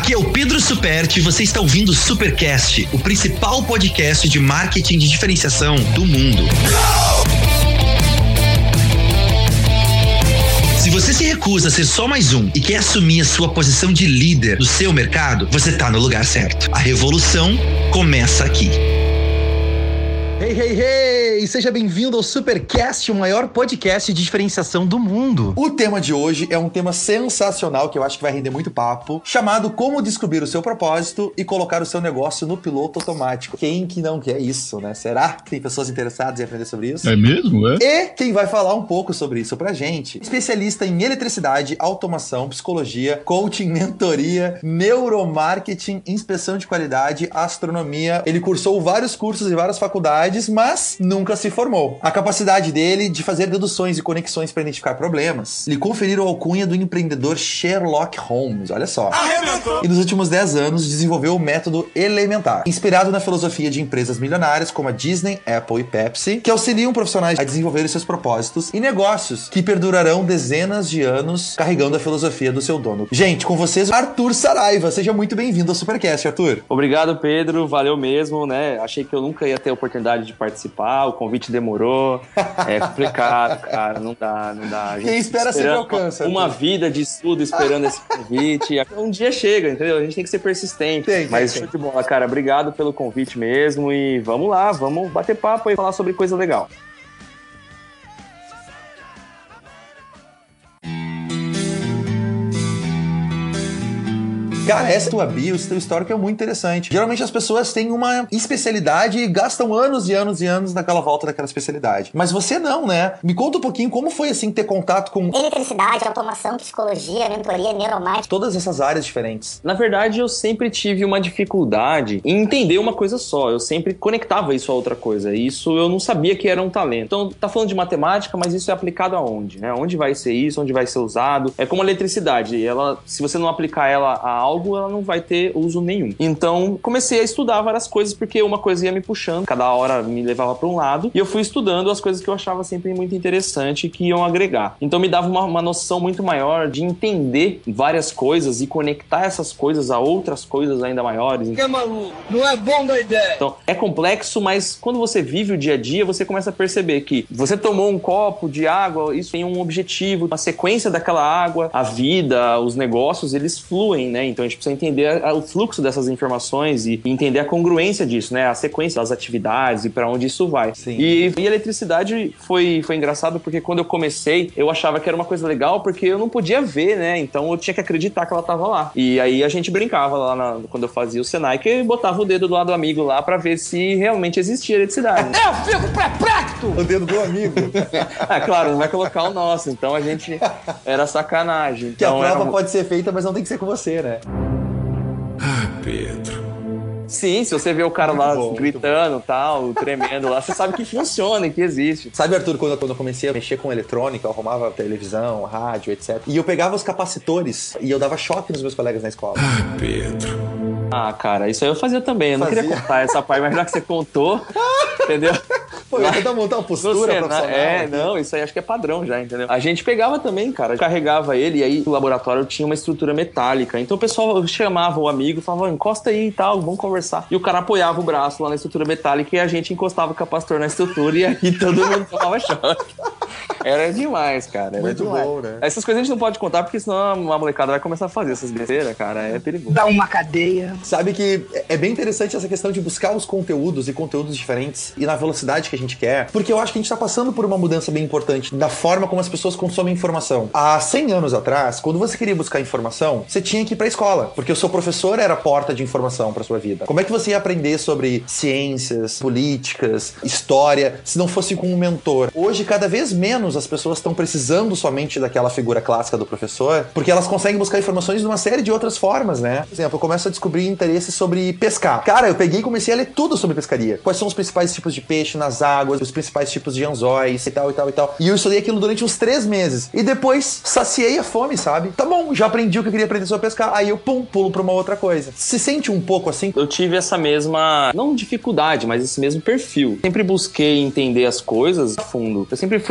Aqui é o Pedro Superti e você está ouvindo o Supercast, o principal podcast de marketing de diferenciação do mundo. Se você se recusa a ser só mais um e quer assumir a sua posição de líder do seu mercado, você está no lugar certo. A revolução começa aqui. Hey! Seja bem-vindo ao Supercast, o maior podcast de diferenciação do mundo. O tema de hoje é um tema sensacional que eu acho que vai render muito papo, chamado Como Descobrir o Seu Propósito e Colocar o Seu Negócio no Piloto Automático. Quem que não quer isso, né? Será que tem pessoas interessadas em aprender sobre isso? É mesmo? E quem vai falar um pouco sobre isso pra gente, especialista em eletricidade, automação, psicologia, coaching, mentoria, neuromarketing, inspeção de qualidade, astronomia. Ele cursou vários cursos em várias faculdades, mas nunca se formou. A capacidade dele de fazer deduções e conexões para identificar problemas lhe conferiram a alcunha do empreendedor Sherlock Holmes, olha só. Arrebentou! E nos últimos 10 anos desenvolveu o método Elementar, inspirado na filosofia de empresas milionárias como a Disney, Apple e Pepsi, que auxiliam profissionais a desenvolver seus propósitos e negócios que perdurarão dezenas de anos carregando a filosofia do seu dono. Gente, com vocês, Arthur Saraiva. Seja muito bem-vindo ao Supercast, Arthur. Obrigado, Pedro. Valeu mesmo, né? Achei que eu nunca ia ter a oportunidade de participar, o convite demorou, é complicado, cara, não dá. Quem espera sempre alcança. Uma vida de estudo esperando esse convite, um dia chega, entendeu? A gente tem que ser persistente. Mas show de bola, cara, obrigado pelo convite mesmo e vamos lá, vamos bater papo e falar sobre coisa legal. Cara, essa tua bio, esse teu histórico é muito interessante. Geralmente as pessoas têm uma especialidade e gastam anos e anos e anos naquela volta daquela especialidade. Mas você não, né? Me conta um pouquinho como foi, assim, ter contato com eletricidade, automação, psicologia, mentoria, neuromarketing. Todas essas áreas diferentes. Na verdade, eu sempre tive uma dificuldade em entender uma coisa só. Eu sempre conectava isso a outra coisa. E isso eu não sabia que era um talento. Então, tá falando de matemática, mas isso é aplicado aonde, né? Onde vai ser isso? Onde vai ser usado? É como a eletricidade. Ela, se você não aplicar ela a algo, ela não vai ter uso nenhum. Então, comecei a estudar várias coisas, porque uma coisa ia me puxando, cada hora me levava para um lado, e eu fui estudando as coisas que eu achava sempre muito interessante que iam agregar. Então, me dava uma noção muito maior de entender várias coisas e conectar essas coisas a outras coisas ainda maiores. Que maluco? Não é bom da ideia! Então, é complexo, mas quando você vive o dia a dia, você começa a perceber que você tomou um copo de água, isso tem um objetivo, uma sequência daquela água, a vida, os negócios, eles fluem, né? Então, a gente precisa entender o fluxo dessas informações e entender a congruência disso, né? A sequência das atividades e para onde isso vai. Sim. E a eletricidade foi engraçado porque quando eu comecei, eu achava que era uma coisa legal porque eu não podia ver, né? Então eu tinha que acreditar que ela tava lá. E aí a gente brincava lá quando eu fazia o Senai, que botava o dedo do lado do amigo lá para ver se realmente existia eletricidade. Eu fico perplexo! O dedo do amigo. Claro, não vai colocar o nosso. Então a gente era sacanagem. Que então, a prova pode ser feita, mas não tem que ser com você, né? Pedro. Sim, se você vê o cara lá gritando, tal, tremendo lá, você sabe que funciona e que existe. Sabe, Arthur, quando eu comecei a mexer com eletrônica, eu arrumava televisão, rádio, etc. E eu pegava os capacitores e eu dava choque nos meus colegas na escola. Pedro. Cara, isso aí eu fazia também. Eu não queria contar essa parte, mas já que você contou, entendeu? Pô, eu tentar montar uma postura profissional. Não, isso aí acho que é padrão já, entendeu? A gente pegava também, cara, carregava ele e aí o laboratório tinha uma estrutura metálica. Então o pessoal chamava o amigo, falava, encosta aí e tal, vamos conversar. E o cara apoiava o braço lá na estrutura metálica e a gente encostava o capacitor na estrutura e aí todo mundo tomava choque. Era demais, cara. Era muito demais. bom, né? Essas coisas a gente não pode contar porque senão a molecada vai começar a fazer essas besteiras, cara. É perigoso. Dá uma cadeia. Sabe que é bem interessante essa questão de buscar os conteúdos e conteúdos diferentes e na velocidade que a gente quer, porque eu acho que a gente tá passando por uma mudança bem importante da forma como as pessoas consomem informação. Há 100 anos atrás, quando você queria buscar informação, você tinha que ir pra escola, porque o seu professor era a porta de informação pra sua vida. Como é que você ia aprender sobre ciências, políticas, história, se não fosse com um mentor? Hoje, cada vez menos as pessoas estão precisando somente daquela figura clássica do professor, porque elas conseguem buscar informações de uma série de outras formas, né? Por exemplo, eu começo a descobrir interesse sobre pescar. Cara, eu peguei e comecei a ler tudo sobre pescaria. Quais são os principais tipos de peixe nas águas, os principais tipos de anzóis e tal, e tal, e tal. E eu estudei aquilo durante uns 3 meses. E depois saciei a fome, sabe? Tá bom, já aprendi o que eu queria aprender sobre pescar. Aí eu, pulo pra uma outra coisa. Se sente um pouco assim? Eu tive essa mesma, não dificuldade, mas esse mesmo perfil. Sempre busquei entender as coisas a fundo. Eu sempre fui muito assim,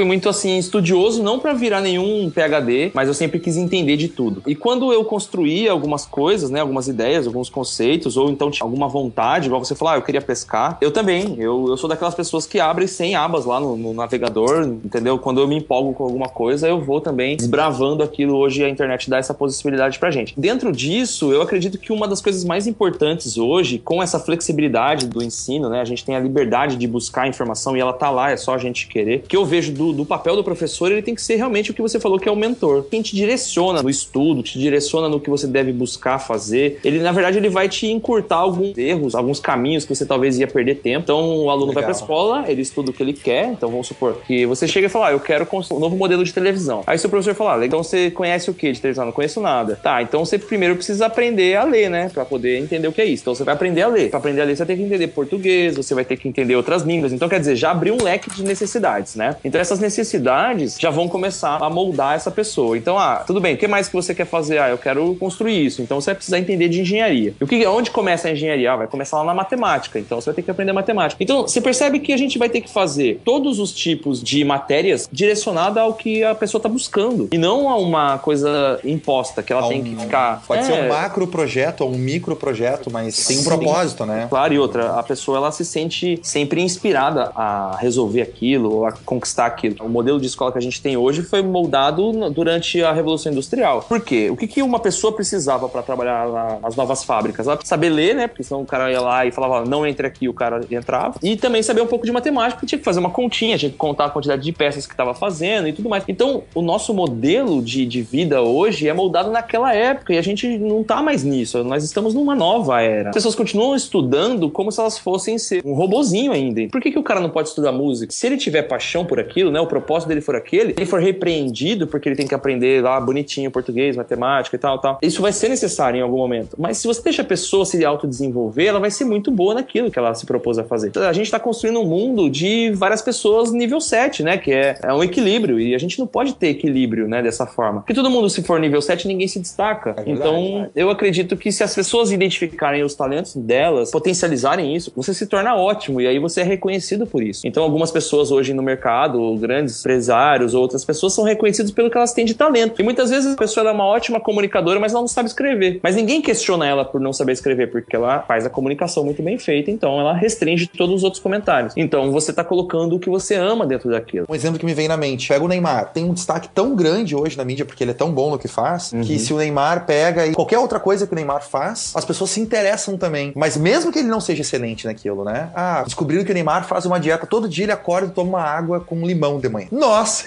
assim, estudioso não pra virar nenhum PhD, mas eu sempre quis entender de tudo. E quando eu construía algumas coisas, né, algumas ideias, alguns conceitos, ou então tinha alguma vontade, igual você falou, eu queria pescar, eu também, eu sou daquelas pessoas que abrem 100 abas lá no navegador, entendeu? Quando eu me empolgo com alguma coisa, eu vou também desbravando aquilo. Hoje a internet dá essa possibilidade pra gente. Dentro disso, eu acredito que uma das coisas mais importantes hoje, com essa flexibilidade do ensino, né, a gente tem a liberdade de buscar a informação e ela tá lá, é só a gente querer, que eu vejo do papel do professor, ele tem que ser realmente o que você falou, que é o mentor. Quem te direciona no estudo, te direciona no que você deve buscar fazer, ele, na verdade, ele vai te encurtar alguns erros, alguns caminhos que você talvez ia perder tempo. Então, o aluno vai pra escola, ele estuda o que ele quer, então vamos supor que você chega e fala, eu quero um novo modelo de televisão. Aí seu professor fala, então você conhece o que de televisão? Não conheço nada. Tá, então você primeiro precisa aprender a ler, né, pra poder entender o que é isso. Então você vai aprender a ler. Pra aprender a ler, você vai ter que entender português, você vai ter que entender outras línguas. Então, quer dizer, já abriu um leque de necessidades, né? Então, essas necessidades já vão começar a moldar essa pessoa. Então, tudo bem, o que mais que você quer fazer? Eu quero construir isso. Então, você vai precisar entender de engenharia. E onde começa a engenharia? Vai começar lá na matemática. Então, você vai ter que aprender matemática. Então, você percebe que a gente vai ter que fazer todos os tipos de matérias direcionada ao que a pessoa está buscando. E não a uma coisa imposta, que ela tem que ficar... Pode ser um macro projeto ou um micro projeto, mas tem um propósito, né? Claro, e outra, a pessoa ela se sente sempre inspirada a resolver aquilo, ou a conquistar aquilo. O modelo de escola que a gente tem hoje foi moldado durante a Revolução Industrial. Por quê? O que uma pessoa precisava para trabalhar nas novas fábricas? Ela saber ler, né? Porque senão o cara ia lá e falava, não entre aqui, o cara entrava. E também saber um pouco de matemática, porque tinha que fazer uma continha, tinha que contar a quantidade de peças que estava fazendo e tudo mais. Então, o nosso modelo de vida hoje é moldado naquela época e a gente não tá mais nisso. Nós estamos numa nova era. As pessoas continuam estudando como se elas fossem ser um robozinho ainda. Por que o cara não pode estudar música? Se ele tiver paixão por aquilo, né? O propósito dele for aquele, ele for repreendido porque ele tem que aprender lá bonitinho português, matemática e tal. Isso vai ser necessário em algum momento. Mas se você deixa a pessoa se autodesenvolver, ela vai ser muito boa naquilo que ela se propôs a fazer. A gente tá construindo um mundo de várias pessoas nível 7, né? Que é um equilíbrio. E a gente não pode ter equilíbrio, né? Dessa forma. Porque todo mundo, se for nível 7, ninguém se destaca. Então, eu acredito que se as pessoas identificarem os talentos delas, potencializarem isso, você se torna ótimo. E aí você é reconhecido por isso. Então, algumas pessoas hoje no mercado, grandes empresários, outras pessoas são reconhecidas pelo que elas têm de talento. E muitas vezes a pessoa é uma ótima comunicadora, mas ela não sabe escrever. Mas ninguém questiona ela por não saber escrever, porque ela faz a comunicação muito bem feita, então ela restringe todos os outros comentários. Então, você tá colocando o que você ama dentro daquilo. Um exemplo que me vem na mente, pega o Neymar. Tem um destaque tão grande hoje na mídia, porque ele é tão bom no que faz, que se o Neymar pega e qualquer outra coisa que o Neymar faz, as pessoas se interessam também. Mas mesmo que ele não seja excelente naquilo, né? Descobriram que o Neymar faz uma dieta, todo dia ele acorda e toma uma água com limão de manhã. Nossa!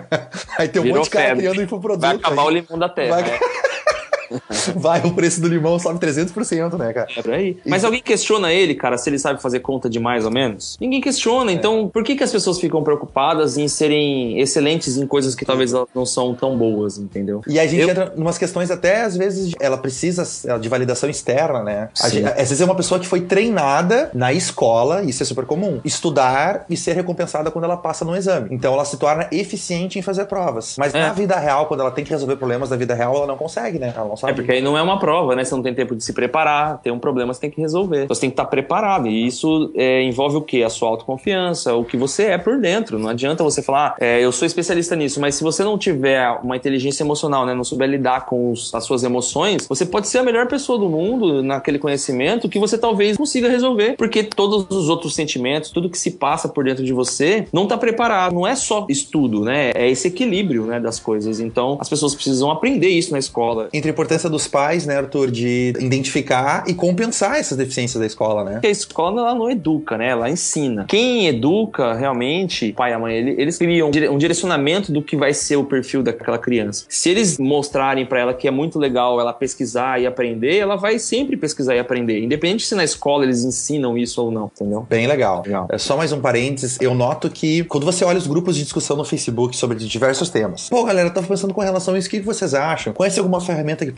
Aí tem um monte de cara criando infoproduto. Vai acabar o limão da terra. Vai, o preço do limão sobe 300%, né, cara? É por aí. Mas alguém questiona ele, cara, se ele sabe fazer conta de mais ou menos? Ninguém questiona. Então, por que as pessoas ficam preocupadas em serem excelentes em coisas que talvez elas não são tão boas, entendeu? E a gente entra em umas questões até, às vezes, ela precisa de validação externa, né? Às vezes é uma pessoa que foi treinada na escola, isso é super comum, estudar e ser recompensada quando ela passa no exame. Então, ela se torna eficiente em fazer provas. Mas na vida real, quando ela tem que resolver problemas da vida real, ela não consegue, né? Ela não sabe. Porque aí não é uma prova, né? Você não tem tempo de se preparar, tem um problema, você tem que resolver. Você tem que estar preparado. E isso envolve o quê? A sua autoconfiança, o que você é por dentro. Não adianta você falar, eu sou especialista nisso, mas se você não tiver uma inteligência emocional, né? Não souber lidar com as suas emoções, você pode ser a melhor pessoa do mundo naquele conhecimento que você talvez consiga resolver. Porque todos os outros sentimentos, tudo que se passa por dentro de você, não está preparado. Não é só estudo, né? É esse equilíbrio, né, das coisas. Então, as pessoas precisam aprender isso na escola. Entre a importância dos pais, né, Arthur, de identificar e compensar essas deficiências da escola, né? Porque a escola, ela não educa, né? Ela ensina. Quem educa, realmente, o pai e a mãe, eles criam um direcionamento do que vai ser o perfil daquela criança. Se eles mostrarem pra ela que é muito legal ela pesquisar e aprender, ela vai sempre pesquisar e aprender. Independente se na escola eles ensinam isso ou não, entendeu? Bem legal. É só mais um parênteses. Eu noto que quando você olha os grupos de discussão no Facebook sobre diversos temas, galera, eu tava pensando com relação a isso, o que vocês acham? Conhece alguma ferramenta que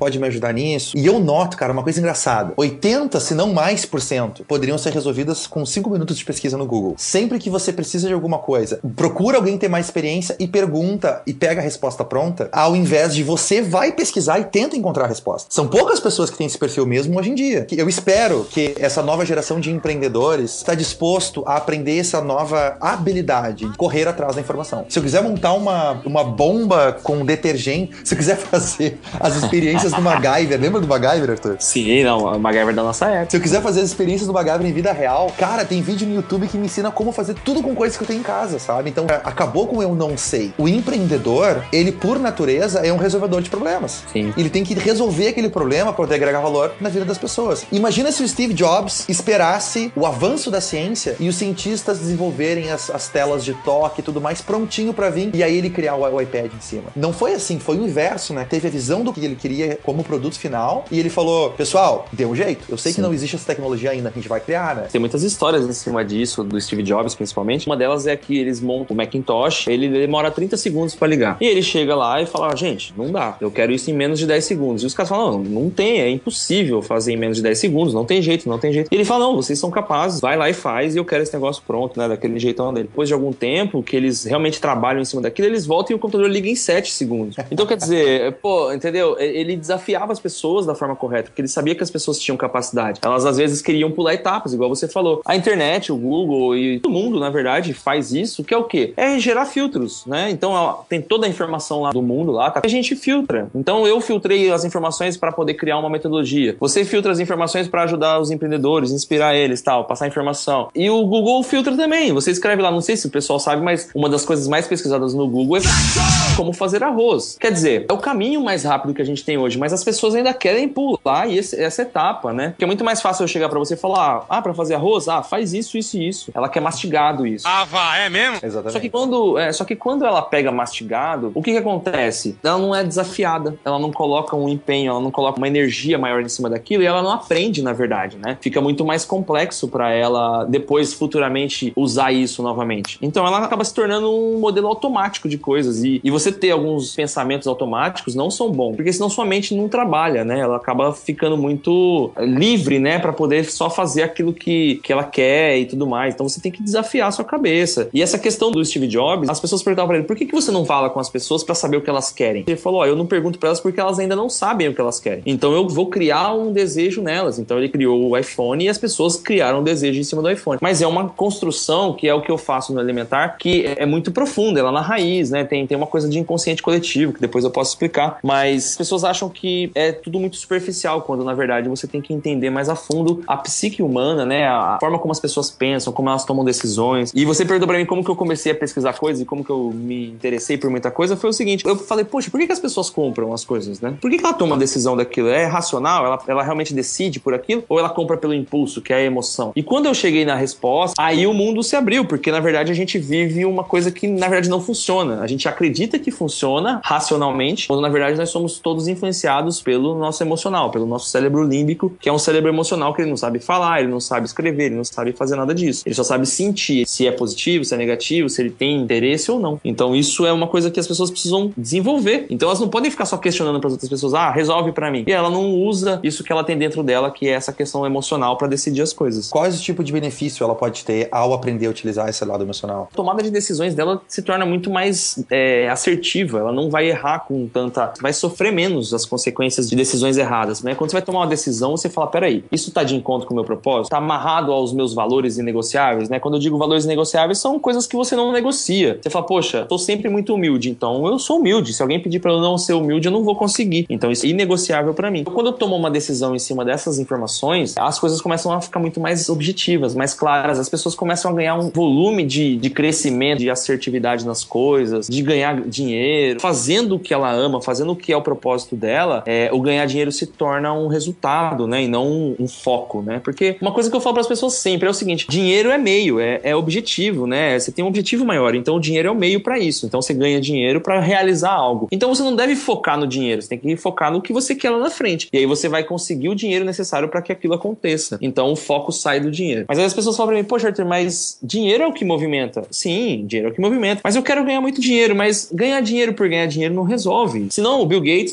pode me ajudar nisso? E eu noto, cara, uma coisa engraçada. 80, se não mais por cento, poderiam ser resolvidas com 5 minutos de pesquisa no Google. Sempre que você precisa de alguma coisa, procura alguém ter mais experiência e pergunta e pega a resposta pronta, ao invés de você vai pesquisar e tenta encontrar a resposta. São poucas pessoas que têm esse perfil mesmo hoje em dia. Eu espero que essa nova geração de empreendedores está disposto a aprender essa nova habilidade de correr atrás da informação. Se eu quiser montar uma bomba com detergente, se eu quiser fazer as experiências do MacGyver, lembra do MacGyver, Arthur? Sim, não, o MacGyver da nossa época. Se eu quiser fazer as experiências do MacGyver em vida real, cara, tem vídeo no YouTube que me ensina como fazer tudo com coisas que eu tenho em casa, sabe? Então, acabou com eu não sei. O empreendedor, ele por natureza é um resolvedor de problemas. Sim. Ele tem que resolver aquele problema para poder agregar valor na vida das pessoas. Imagina se o Steve Jobs esperasse o avanço da ciência e os cientistas desenvolverem as telas de toque e tudo mais prontinho para vir, e aí ele criar o iPad em cima. Não foi assim, foi o inverso, né? Teve a visão do que ele queria como produto final e ele falou, pessoal, dê um jeito. Eu sei que não existe essa tecnologia ainda, que a gente vai criar, né? Tem muitas histórias em cima disso, do Steve Jobs principalmente. Uma delas é que eles montam o Macintosh, ele demora 30 segundos pra ligar. E ele chega lá e fala, gente, não dá, eu quero isso em menos de 10 segundos. E os caras falam, não tem, é impossível fazer em menos de 10 segundos, não tem jeito. E ele fala, não, vocês são capazes, vai lá e faz, e eu quero esse negócio pronto, né, daquele jeitão dele. Depois de algum tempo que eles realmente trabalham em cima daquilo, eles voltam e o computador liga em 7 segundos. Então, quer dizer, entendeu? Ele desafiava as pessoas da forma correta, porque ele sabia que as pessoas tinham capacidade. Elas, às vezes, queriam pular etapas, igual você falou. A internet, o Google e todo mundo, na verdade, faz isso, que é o quê? É gerar filtros, né? Então, tem toda a informação lá do mundo, lá, tá? A gente filtra. Então, eu filtrei as informações para poder criar uma metodologia. Você filtra as informações para ajudar os empreendedores, inspirar eles, tal, passar informação. E o Google filtra também. Você escreve lá, não sei se o pessoal sabe, mas uma das coisas mais pesquisadas no Google é como fazer arroz. Quer dizer, é o caminho mais rápido que a gente tem hoje, mas as pessoas ainda querem pular essa etapa, né? Porque é muito mais fácil eu chegar pra você e falar, pra fazer arroz, faz isso, isso e isso. Ela quer mastigado isso. É mesmo? Exatamente. Só que quando ela pega mastigado, o que acontece? Ela não é desafiada, ela não coloca um empenho, ela não coloca uma energia maior em cima daquilo e ela não aprende, na verdade, né? Fica muito mais complexo pra ela depois, futuramente, usar isso novamente. Então ela acaba se tornando um modelo automático de coisas e você ter alguns pensamentos automáticos não são bons, porque senão sua mente não trabalha, né? Ela acaba ficando muito livre, né? Pra poder só fazer aquilo que ela quer e tudo mais. Então você tem que desafiar a sua cabeça. E essa questão do Steve Jobs, as pessoas perguntavam pra ele, por que você não fala com as pessoas pra saber o que elas querem? Ele falou, eu não pergunto pra elas porque elas ainda não sabem o que elas querem. Então eu vou criar um desejo nelas. Então ele criou o iPhone e as pessoas criaram um desejo em cima do iPhone. Mas é uma construção, que é o que eu faço no Elementar, que é muito profunda, ela é na raiz, né? Tem uma coisa de inconsciente coletivo, que depois eu posso explicar. Mas as pessoas acham que é tudo muito superficial, quando na verdade você tem que entender mais a fundo a psique humana, né? A forma como as pessoas pensam, como elas tomam decisões. E você perguntou pra mim como que eu comecei a pesquisar coisas e como que eu me interessei por muita coisa. Foi o seguinte, eu falei, poxa, por que as pessoas compram as coisas, né? Por que ela toma a decisão daquilo? É racional? Ela realmente decide por aquilo? Ou ela compra pelo impulso, que é a emoção? E quando eu cheguei na resposta, aí o mundo se abriu, porque na verdade a gente vive uma coisa que na verdade não funciona. A gente acredita que funciona racionalmente, quando na verdade nós somos todos influenciados pelo nosso emocional, pelo nosso cérebro límbico, que é um cérebro emocional que ele não sabe falar, ele não sabe escrever, ele não sabe fazer nada disso. Ele só sabe sentir se é positivo, se é negativo, se ele tem interesse ou não. Então isso é uma coisa que as pessoas precisam desenvolver. Então elas não podem ficar só questionando para as outras pessoas, resolve pra mim. E ela não usa isso que ela tem dentro dela, que é essa questão emocional para decidir as coisas. Quais o tipo de benefício ela pode ter ao aprender a utilizar esse lado emocional? A tomada de decisões dela se torna muito mais assertiva, ela não vai errar com tanta... vai sofrer menos as consequências de decisões erradas, né? Quando você vai tomar uma decisão, você fala, peraí, isso tá de encontro com o meu propósito? Tá amarrado aos meus valores inegociáveis, né? Quando eu digo valores inegociáveis, são coisas que você não negocia. Você fala, poxa, tô sempre muito humilde, então eu sou humilde. Se alguém pedir pra eu não ser humilde, eu não vou conseguir. Então isso é inegociável pra mim. Quando eu tomo uma decisão em cima dessas informações, as coisas começam a ficar muito mais objetivas, mais claras. As pessoas começam a ganhar um volume de crescimento, de assertividade nas coisas, de ganhar dinheiro, fazendo o que ela ama, fazendo o que é o propósito dela. O ganhar dinheiro se torna um resultado, né? E não um foco, né? Porque uma coisa que eu falo para as pessoas sempre é o seguinte: dinheiro é meio, é objetivo, né? Você tem um objetivo maior, então o dinheiro é o meio para isso. Então você ganha dinheiro para realizar algo. Então você não deve focar no dinheiro, você tem que focar no que você quer lá na frente. E aí você vai conseguir o dinheiro necessário para que aquilo aconteça. Então o foco sai do dinheiro. Mas aí as pessoas falam para mim, poxa, Arthur, mas dinheiro é o que movimenta. Sim, dinheiro é o que movimenta. Mas eu quero ganhar muito dinheiro, mas ganhar dinheiro por ganhar dinheiro não resolve. Senão o Bill Gates, dono da Microsoft,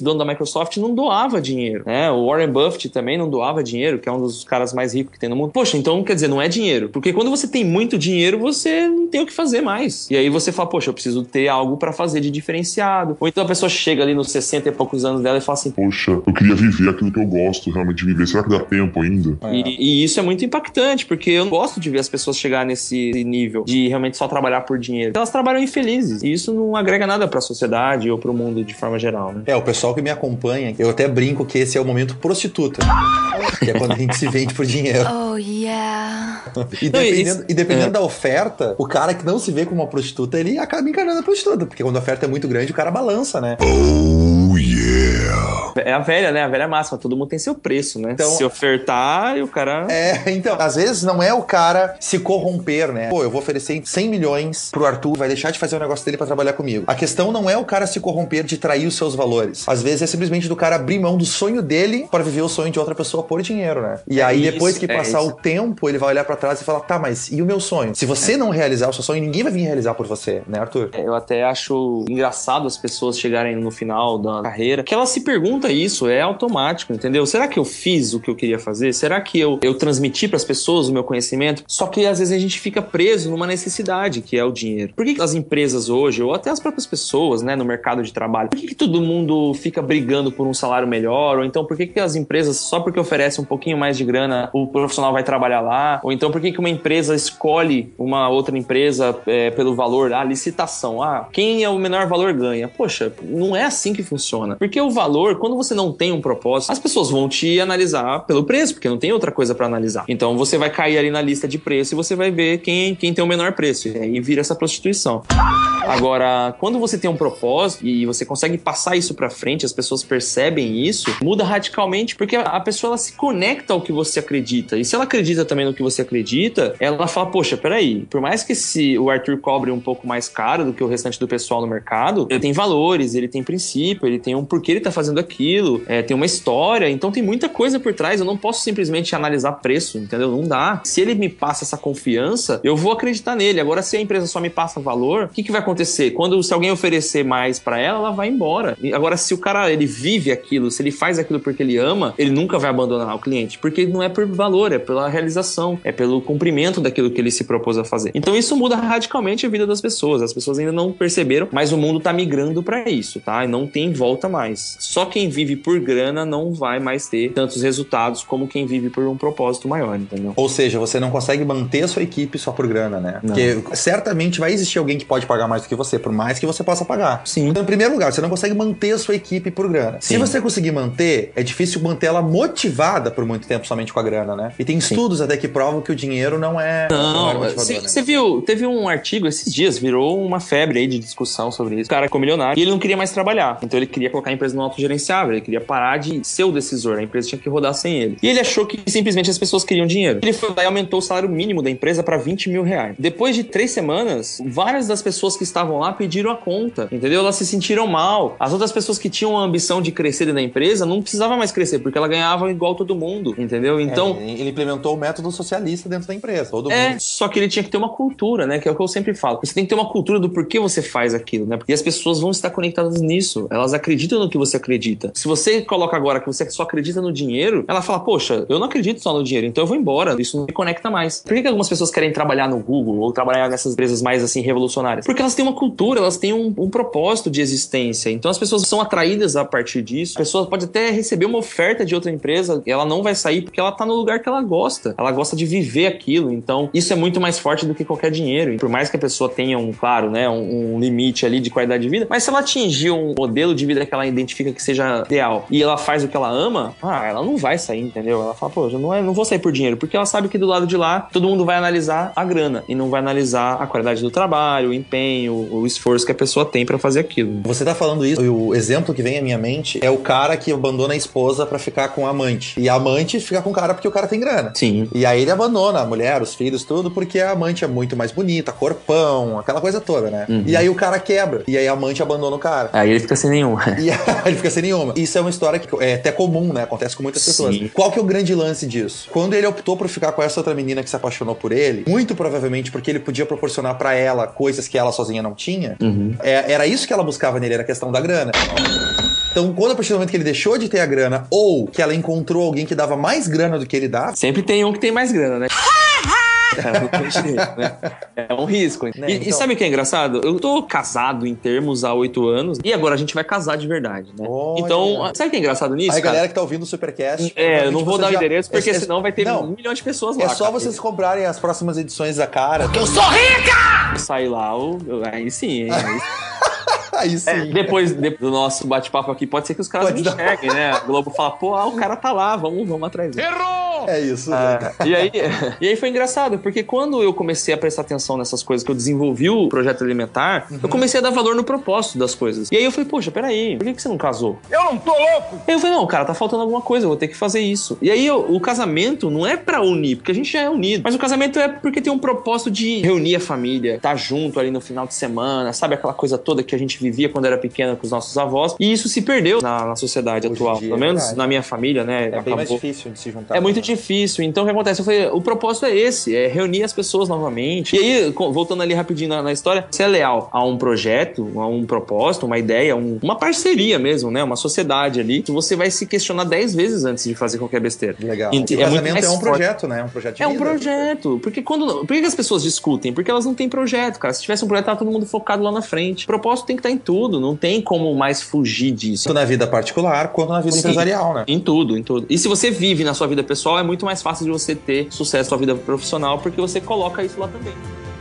Microsoft não doava dinheiro, né? O Warren Buffett também não doava dinheiro, que é um dos caras mais ricos que tem no mundo. Poxa, então quer dizer, não é dinheiro. Porque quando você tem muito dinheiro, você não tem o que fazer mais. E aí você fala, poxa, eu preciso ter algo pra fazer de diferenciado. Ou então a pessoa chega ali nos 60 e poucos anos dela e fala assim, poxa, eu queria viver aquilo que eu gosto realmente de viver. Será que dá tempo ainda? E isso é muito impactante, porque eu não gosto de ver as pessoas chegar nesse nível de realmente só trabalhar por dinheiro. Elas trabalham infelizes. E isso não agrega nada pra sociedade ou pro mundo de forma geral, né? O pessoal que me acompanha, eu até brinco que esse é o momento prostituta. Que é quando a gente se vende por dinheiro. Oh, yeah. E dependendo da oferta, o cara que não se vê como uma prostituta, ele acaba encarnando a prostituta. Porque quando a oferta é muito grande, o cara balança, né? Oh, yeah. É a velha, né? A velha máxima. Todo mundo tem seu preço, né? Então, se ofertar, e o cara... Então, às vezes não é o cara se corromper, né? Pô, eu vou oferecer 100 milhões pro Arthur, vai deixar de fazer o negócio dele pra trabalhar comigo. A questão não é o cara se corromper de trair os seus valores. Às vezes é simplesmente do cara abrir mão do sonho dele para viver o sonho de outra pessoa por dinheiro, né? E aí, depois que passar o tempo, ele vai olhar pra trás e falar, tá, mas e o meu sonho? Se você não realizar o seu sonho, ninguém vai vir realizar por você, né, Arthur? Eu até acho engraçado as pessoas chegarem no final da carreira, que elas se perguntam isso, é automático, entendeu? Será que eu fiz o que eu queria fazer? Será que eu transmiti pras pessoas o meu conhecimento? Só que às vezes a gente fica preso numa necessidade, que é o dinheiro. Por que as empresas hoje, ou até as próprias pessoas, né, no mercado de trabalho, por que todo mundo fica brigando por um salário melhor? Ou então por que as empresas, só porque oferecem um pouquinho mais de grana, o profissional vai trabalhar lá? Ou então por que uma empresa escolhe uma outra empresa pelo valor? Licitação. Quem é o menor valor ganha. Poxa, não é assim que funciona. Porque o valor, quando você não tem um propósito, as pessoas vão te analisar pelo preço, porque não tem outra coisa pra analisar. Então você vai cair ali na lista de preço e você vai ver quem tem o menor preço. E aí vira essa prostituição. Agora, quando você tem um propósito e você consegue passar isso pra frente, as pessoas percebem isso, muda radicalmente, porque a pessoa ela se conecta ao que você acredita. E se ela acredita também no que você acredita, ela fala, poxa, peraí, por mais que o Arthur cobre um pouco mais caro do que o restante do pessoal no mercado, ele tem valores, ele tem princípio, ele tem um porquê ele tá fazendo aquilo, tem uma história, então tem muita coisa por trás, eu não posso simplesmente analisar preço, entendeu? Não dá. Se ele me passa essa confiança, eu vou acreditar nele. Agora, se a empresa só me passa valor, o que vai acontecer? Se alguém oferecer mais pra ela vai embora. Agora, se o cara, ele vive aquilo, se ele faz aquilo porque ele ama, ele nunca vai abandonar o cliente, porque não é por valor, é pela realização, é pelo cumprimento daquilo que ele se propôs a fazer. Então isso muda radicalmente a vida das pessoas. As pessoas ainda não perceberam, mas o mundo tá migrando pra isso, tá? E não tem volta mais. Só quem vive por grana não vai mais ter tantos resultados como quem vive por um propósito maior, entendeu? Ou seja, você não consegue manter a sua equipe só por grana, né? Não. Porque certamente vai existir alguém que pode pagar mais do que você, por mais que você possa pagar. Sim. Então, em primeiro lugar, você não consegue manter a sua equipe por grana. Sim. Se você conseguir manter, é difícil manter ela motivada por muito tempo somente com a grana, né? E tem estudos até que provam que o dinheiro não é... Você viu, teve um artigo esses dias, virou uma febre aí de discussão sobre isso. O cara ficou milionário e ele não queria mais trabalhar. Então ele queria colocar a empresa no autogerenciável, ele queria parar de ser o decisor, a empresa tinha que rodar sem ele. E ele achou que simplesmente as pessoas queriam dinheiro. Ele foi lá e aumentou o salário mínimo da empresa para 20 mil reais. Depois de 3 semanas, várias das pessoas que estavam lá pediram a conta, entendeu? Elas se sentiram mal. As outras pessoas que tinham a ambição de crescer dentro da empresa não precisavam mais crescer, porque ela ganhava igual todo mundo, entendeu? Então... ele implementou o método socialista dentro da empresa, todo mundo. Só que ele tinha que ter uma cultura, né? Que é o que eu sempre falo. Você tem que ter uma cultura do porquê você faz aquilo, né? E as pessoas vão estar conectadas nisso. Elas acreditam no que você acredita. Se você coloca agora que você só acredita no dinheiro, ela fala, poxa, eu não acredito só no dinheiro, então eu vou embora. Isso não me conecta mais. Por que algumas pessoas querem trabalhar no Google ou trabalhar nessas empresas mais, assim, revolucionárias? Porque elas têm uma cultura, elas têm um propósito de existência. Então as pessoas são atraídas a partir disso. A pessoa pode até receber uma oferta de outra empresa e ela não vai sair porque ela tá no lugar que ela gosta. Ela gosta de viver aquilo. Então isso é muito mais forte do que qualquer dinheiro. E por mais que a pessoa tenha um limite ali de qualidade de vida, mas se ela atingir um modelo de vida que ela identifica que seja ideal e ela faz o que ela ama, ela não vai sair, entendeu? Ela fala, pô, eu não vou sair por dinheiro, porque ela sabe que do lado de lá todo mundo vai analisar a grana e não vai analisar a qualidade do trabalho, o empenho, o esforço que a pessoa tem pra fazer aquilo. Você tá falando isso, e o exemplo que vem à minha mente é o cara que abandona a esposa pra ficar com a amante. E a amante fica com o cara porque o cara tem grana. Sim. E aí ele abandona a mulher, os filhos, tudo, porque a amante é muito mais bonita, corpão, aquela coisa toda, né? Uhum. E aí o cara quebra. E aí a amante abandona o cara. Aí ele fica sem nenhuma. E aí ele fica sem nenhuma. Isso é uma história que é até comum, né? Acontece com muitas pessoas. Sim. Qual que é o grande lance disso? Quando ele optou por ficar com essa outra menina que se apaixonou por ele, muito provavelmente porque ele podia proporcionar pra ela coisas que ela sozinha não tinha, era isso que ela buscava nele, era a questão da grana. Então, quando a partir do momento que ele deixou de ter a grana, ou que ela encontrou alguém que dava mais grana do que ele dava... Sempre tem um que tem mais grana, né? Não tem jeito, né? É um risco. E sabe o que é engraçado? Eu tô casado em termos há 8 anos e agora a gente vai casar de verdade, né? Olha. Então, sabe o que é engraçado nisso? Aí, cara? galera que tá ouvindo o Supercast... Eu não vou dar o endereço porque senão vai ter 1 milhão de pessoas lá. É só cara. vocês comprarem as próximas edições da Cara. Eu sou rica! Sair lá, aí sim, hein? Aí sim. Depois do nosso bate-papo aqui, pode ser que os caras me enxerguem, né? A Globo fala, pô, o cara tá lá, vamos atrás dele. Errou! É isso. E aí foi engraçado, porque quando eu comecei a prestar atenção nessas coisas, que eu desenvolvi o projeto alimentar, eu comecei a dar valor no propósito das coisas. E aí eu falei, poxa, peraí, por que você não casou? Eu não tô louco! Aí eu falei, não, cara, tá faltando alguma coisa, eu vou ter que fazer isso. E aí o casamento não é pra unir, porque a gente já é unido, mas o casamento é porque tem um propósito de reunir a família, estar junto ali no final de semana, sabe aquela coisa toda que a gente vivia quando era pequena com os nossos avós, e isso se perdeu na sociedade Hoje atual, em dia, pelo menos verdade. na minha família, né? É bem mais difícil de se juntar. É muito difícil. Então o que acontece? Eu falei, o propósito é esse, é reunir as pessoas novamente. E aí, voltando ali rapidinho na história, você é leal a um projeto, a um propósito, uma ideia, uma parceria mesmo, né? Uma sociedade ali, que você vai se questionar 10 vezes antes de fazer qualquer besteira. Legal. E o casamento é um projeto, né? Um projeto de vida. É um projeto. Porque por que as pessoas discutem? Porque elas não têm projeto, cara. Se tivesse um projeto, tava todo mundo focado lá na frente. O propósito tem que estar em tudo, não tem como mais fugir disso. Tanto na vida particular quanto na vida empresarial, né? Em tudo, em tudo. E se você vive na sua vida pessoal, é muito mais fácil de você ter sucesso na sua vida profissional, porque você coloca isso lá também.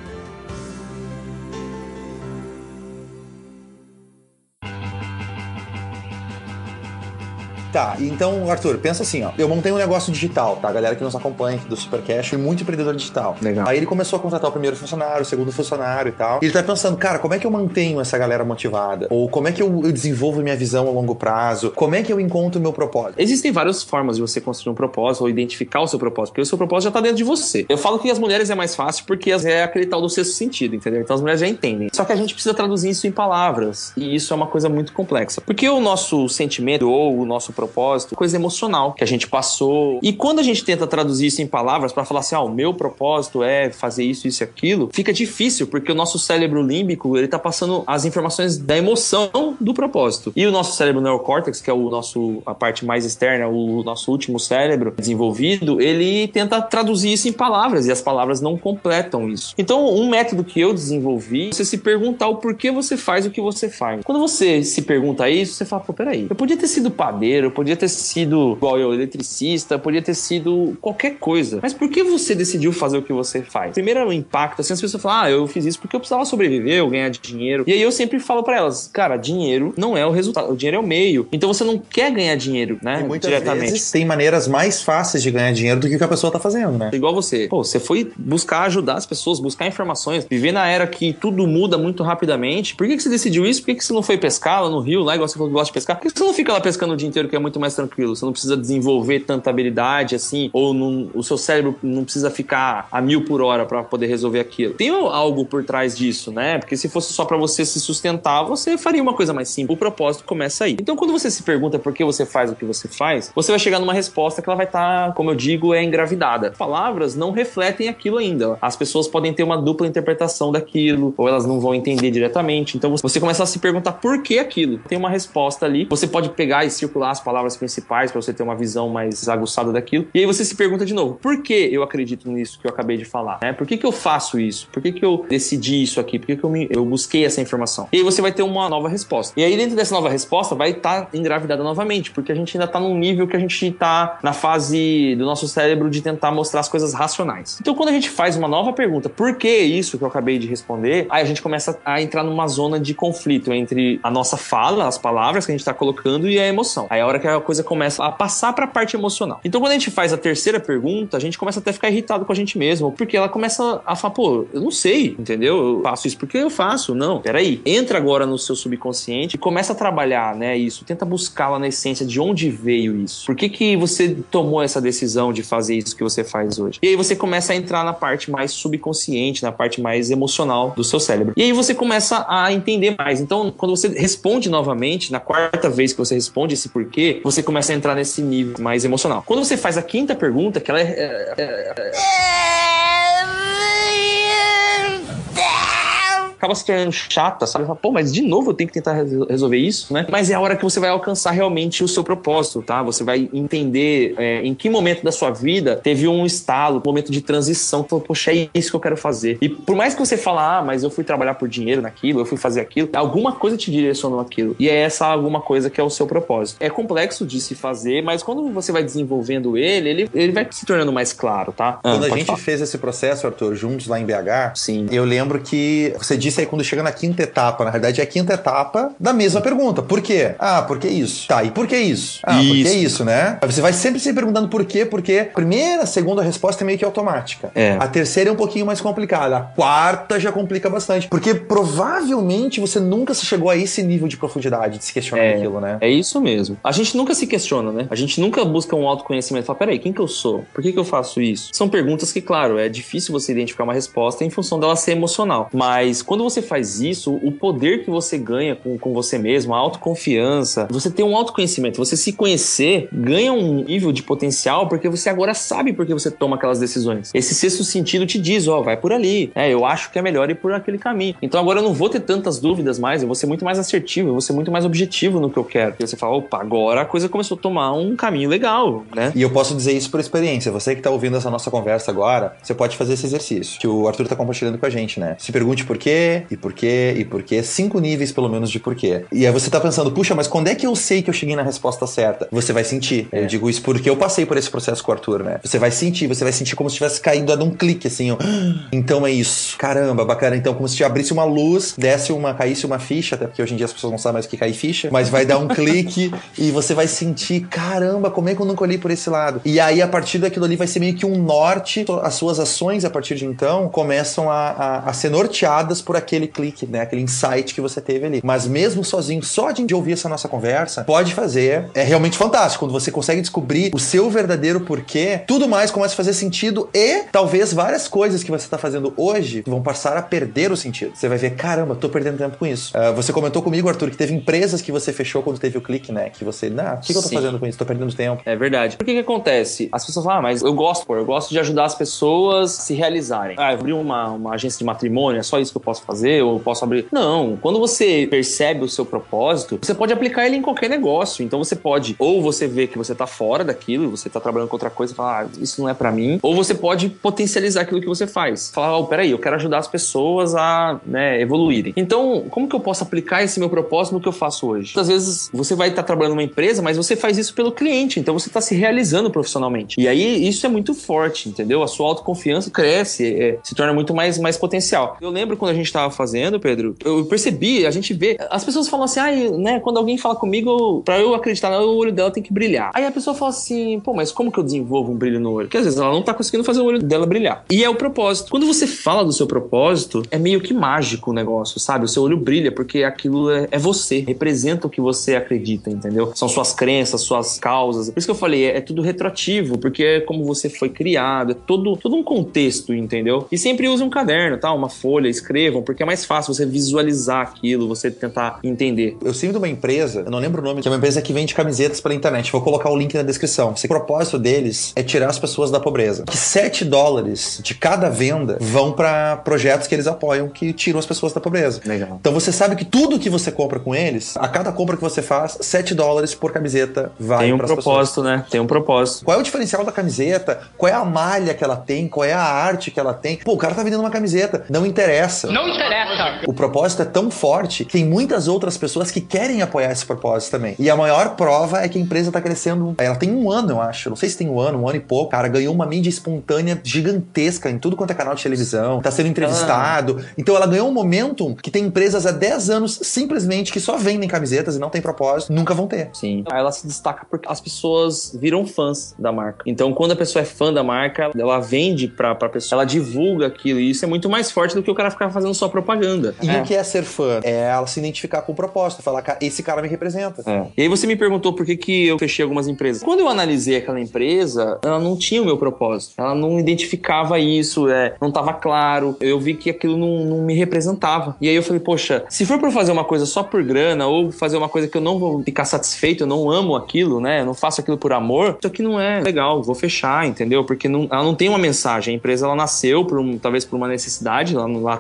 Tá, então, Arthur, pensa assim, ó. Eu montei um negócio digital, tá? A galera que nos acompanha aqui do Supercash é muito empreendedor digital. Legal. Aí ele começou a contratar o primeiro funcionário, o segundo funcionário e tal. E ele tá pensando, cara, como é que eu mantenho essa galera motivada? Ou como é que eu desenvolvo minha visão a longo prazo? Como é que eu encontro o meu propósito? Existem várias formas de você construir um propósito ou identificar o seu propósito, porque o seu propósito já tá dentro de você. Eu falo que as mulheres é mais fácil porque é aquele tal do sexto sentido, entendeu? Então as mulheres já entendem. Só que a gente precisa traduzir isso em palavras. E isso é uma coisa muito complexa. Porque o nosso sentimento ou o nosso propósito, coisa emocional que a gente passou. E quando a gente tenta traduzir isso em palavras pra falar assim, o meu propósito é fazer isso e aquilo, fica difícil, porque o nosso cérebro límbico, ele tá passando as informações da emoção do propósito. E o nosso cérebro neocórtex, que é a parte mais externa, o nosso último cérebro desenvolvido, ele tenta traduzir isso em palavras, e as palavras não completam isso. Então, um método que eu desenvolvi é você se perguntar o porquê você faz o que você faz. Quando você se pergunta isso, você fala, pô, peraí, eu podia ter sido padeiro, eu podia ter sido igual eu, eletricista, podia ter sido qualquer coisa. Mas por que você decidiu fazer o que você faz? Primeiro impacto, assim, as pessoas falam, eu fiz isso porque eu precisava sobreviver, eu ganhar dinheiro. E aí eu sempre falo pra elas, cara, dinheiro não é o resultado, o dinheiro é o meio. Então você não quer ganhar dinheiro, né? E muitas vezes tem maneiras mais fáceis de ganhar dinheiro do que o que a pessoa tá fazendo, né? Igual você. Pô, você foi buscar ajudar as pessoas, buscar informações, viver na era que tudo muda muito rapidamente. Por que você decidiu isso? Por que você não foi pescar lá no rio, lá igual você falou que gosta de pescar? Por que você não fica lá pescando o dia inteiro, que é muito mais tranquilo? Você não precisa desenvolver tanta habilidade assim, ou o seu cérebro não precisa ficar a 1000 por hora pra poder resolver aquilo. Tem algo por trás disso, né? Porque se fosse só pra você se sustentar, você faria uma coisa mais simples. O propósito começa aí. Então, quando você se pergunta por que você faz o que você faz, você vai chegar numa resposta que ela vai estar, como eu digo, engravidada. Palavras não refletem aquilo ainda. As pessoas podem ter uma dupla interpretação daquilo, ou elas não vão entender diretamente. Então, você começa a se perguntar por que aquilo. Tem uma resposta ali. Você pode pegar e circular as palavras principais pra você ter uma visão mais aguçada daquilo. E aí você se pergunta de novo, por que eu acredito nisso que eu acabei de falar? Né? Por que eu faço isso? Por que eu decidi isso aqui? Por que eu busquei essa informação? E aí você vai ter uma nova resposta. E aí dentro dessa nova resposta vai estar engravidada novamente, porque a gente ainda tá num nível que a gente tá na fase do nosso cérebro de tentar mostrar as coisas racionais. Então quando a gente faz uma nova pergunta, por que isso que eu acabei de responder? Aí a gente começa a entrar numa zona de conflito entre a nossa fala, as palavras que a gente tá colocando e a emoção. Aí a hora que a coisa começa a passar pra parte emocional. Então quando a gente faz a terceira pergunta, a gente começa até a ficar irritado com a gente mesmo, porque ela começa a falar, pô, eu não sei, entendeu? Eu faço isso porque eu faço. Não, peraí. Entra agora no seu subconsciente e começa a trabalhar, né, isso. Tenta buscar lá na essência de onde veio isso. Por que você tomou essa decisão de fazer isso que você faz hoje? E aí você começa a entrar na parte mais subconsciente, na parte mais emocional do seu cérebro. E aí você começa a entender mais. Então, quando você responde novamente, na quarta vez que você responde esse porquê, você começa a entrar nesse nível mais emocional. Quando você faz a quinta pergunta, que ela acaba se tornando chata, sabe? Fala, pô, mas de novo eu tenho que tentar resolver isso, né? Mas é a hora que você vai alcançar realmente o seu propósito, tá? Você vai entender em que momento da sua vida teve um estalo, um momento de transição, que falou, poxa, é isso que eu quero fazer. E por mais que você fala, mas eu fui trabalhar por dinheiro naquilo, eu fui fazer aquilo, alguma coisa te direcionou aquilo. E é essa alguma coisa que é o seu propósito. É complexo de se fazer, mas quando você vai desenvolvendo ele vai se tornando mais claro, tá? Quando a gente fez esse processo, Arthur, juntos lá em BH, sim, eu lembro que você disse aí quando chega na quinta etapa, na verdade é a quinta etapa da mesma pergunta. Por quê? Ah, por que isso? Tá, e por que isso? Ah, por que isso, né? Aí você vai sempre se perguntando por quê, porque a primeira, a segunda resposta é meio que automática. A terceira é um pouquinho mais complicada. A quarta já complica bastante. Porque provavelmente você nunca se chegou a esse nível de profundidade de se questionar aquilo, né? É isso mesmo. A gente nunca se questiona, né? A gente nunca busca um autoconhecimento. Fala, peraí, quem que eu sou? Por que eu faço isso? São perguntas que, claro, é difícil você identificar uma resposta em função dela ser emocional. Mas quando você faz isso, o poder que você ganha com você mesmo, a autoconfiança, você tem um autoconhecimento, você se conhecer, ganha um nível de potencial porque você agora sabe por que você toma aquelas decisões. Esse sexto sentido te diz, vai por ali. Eu acho que é melhor ir por aquele caminho. Então agora eu não vou ter tantas dúvidas mais, eu vou ser muito mais assertivo, eu vou ser muito mais objetivo no que eu quero. E você fala, opa, agora a coisa começou a tomar um caminho legal, né? E eu posso dizer isso por experiência. Você que tá ouvindo essa nossa conversa agora, você pode fazer esse exercício que o Arthur tá compartilhando com a gente, né? Se pergunte por quê, e por quê, e por quê. 5 níveis, pelo menos, de porquê. E aí você tá pensando, puxa, mas quando é que eu sei que eu cheguei na resposta certa? Você vai sentir. Eu digo isso porque eu passei por esse processo com o Arthur, né? Você vai sentir como se tivesse caído, dando um clique, assim, ó. Então é isso. Caramba, bacana. Então, como se te abrisse uma luz, caísse uma ficha, até porque hoje em dia as pessoas não sabem mais o que cair ficha, mas vai dar um clique e você vai sentir, caramba, como é que eu nunca olhei por esse lado? E aí, a partir daquilo ali, vai ser meio que um norte. As suas ações, a partir de então, começam a ser norteadas por aquele clique, né? Aquele insight que você teve ali. Mas mesmo sozinho, só de ouvir essa nossa conversa, pode fazer. É realmente fantástico. Quando você consegue descobrir o seu verdadeiro porquê, tudo mais começa a fazer sentido e talvez várias coisas que você está fazendo hoje vão passar a perder o sentido. Você vai ver, caramba, tô perdendo tempo com isso. Você comentou comigo, Arthur, que teve empresas que você fechou quando teve o clique, né? Que você, o que eu tô fazendo com isso? Tô perdendo tempo. É verdade. Por que acontece? As pessoas falam, mas eu gosto de ajudar as pessoas a se realizarem. Eu abri uma agência de matrimônio, é só isso que eu posso fazer? Ou eu posso abrir... Não. Quando você percebe o seu propósito, você pode aplicar ele em qualquer negócio. Então você pode, ou você vê que você tá fora daquilo, você tá trabalhando com outra coisa e fala, isso não é pra mim. Ou você pode potencializar aquilo que você faz. Falar, peraí, eu quero ajudar as pessoas a, evoluírem. Então, como que eu posso aplicar esse meu propósito no que eu faço hoje? Muitas vezes você vai estar trabalhando numa empresa, mas você faz isso pelo cliente, então você está se realizando profissionalmente. E aí, isso é muito forte, entendeu? A sua autoconfiança cresce, se torna muito mais potencial. Eu lembro quando a gente estava fazendo, Pedro, eu percebi, a gente vê, as pessoas falam assim, quando alguém fala comigo, pra eu acreditar, o olho dela tem que brilhar. Aí a pessoa fala assim, mas como que eu desenvolvo um brilho no olho? Porque às vezes ela não tá conseguindo fazer o olho dela brilhar. E é o propósito. Quando você fala do seu propósito, é meio que mágico o negócio, sabe? O seu olho brilha porque aquilo é você, representa o que você acredita, entendeu? São suas crenças, suas causas. Por isso que eu falei, é tudo retroativo, porque é como você foi criado, é todo um contexto, entendeu? E sempre use um caderno, tá? Uma folha, escrevam, porque é mais fácil você visualizar aquilo, você tentar entender. Eu sinto uma empresa, eu não lembro o nome, que é uma empresa que vende camisetas pela internet. Vou colocar o link na descrição. O propósito deles é tirar as pessoas da pobreza. Que $7 de cada venda vão para projetos que eles apoiam, que tiram as pessoas da pobreza. Legal. Então você sabe que tudo que você compra com eles, a cada compra que você faz, $7 por camiseta vai para as pessoas. Tem um propósito, né? Tem um propósito. Qual é o diferencial da camiseta? Qual é a malha que ela tem? Qual é a arte que ela tem? O cara tá vendendo uma camiseta. Não interessa. Não interessa. O propósito é tão forte que tem muitas outras pessoas que querem apoiar esse propósito também. E a maior prova é que a empresa tá crescendo. Ela tem 1 ano, eu acho. Não sei se tem 1 ano e pouco. Cara, ganhou uma mídia espontânea gigantesca em tudo quanto é canal de televisão. Tá sendo entrevistado. Então ela ganhou um momentum que tem empresas há 10 anos simplesmente que só vendem camisetas e não tem propósito. Nunca vão ter. Sim. Aí ela se destaca porque as pessoas viram fãs da marca. Então quando a pessoa é fã da marca, ela vende pra pessoa. Ela divulga aquilo. E isso é muito mais forte do que o cara ficar fazendo só propaganda. E o que é ser fã? É ela se identificar com o propósito. Falar, esse cara me representa. E aí você me perguntou por que eu fechei algumas empresas. Quando eu analisei aquela empresa, ela não tinha o meu propósito. Ela não identificava isso, não estava claro. Eu vi que aquilo não me representava. E aí eu falei, poxa, se for pra fazer uma coisa só por grana ou fazer uma coisa que eu não vou ficar satisfeito, eu não amo aquilo, né? Eu não faço aquilo por amor, isso aqui não é legal, vou fechar, entendeu? Porque ela não tem uma mensagem. A empresa, ela nasceu talvez por uma necessidade lá atrás.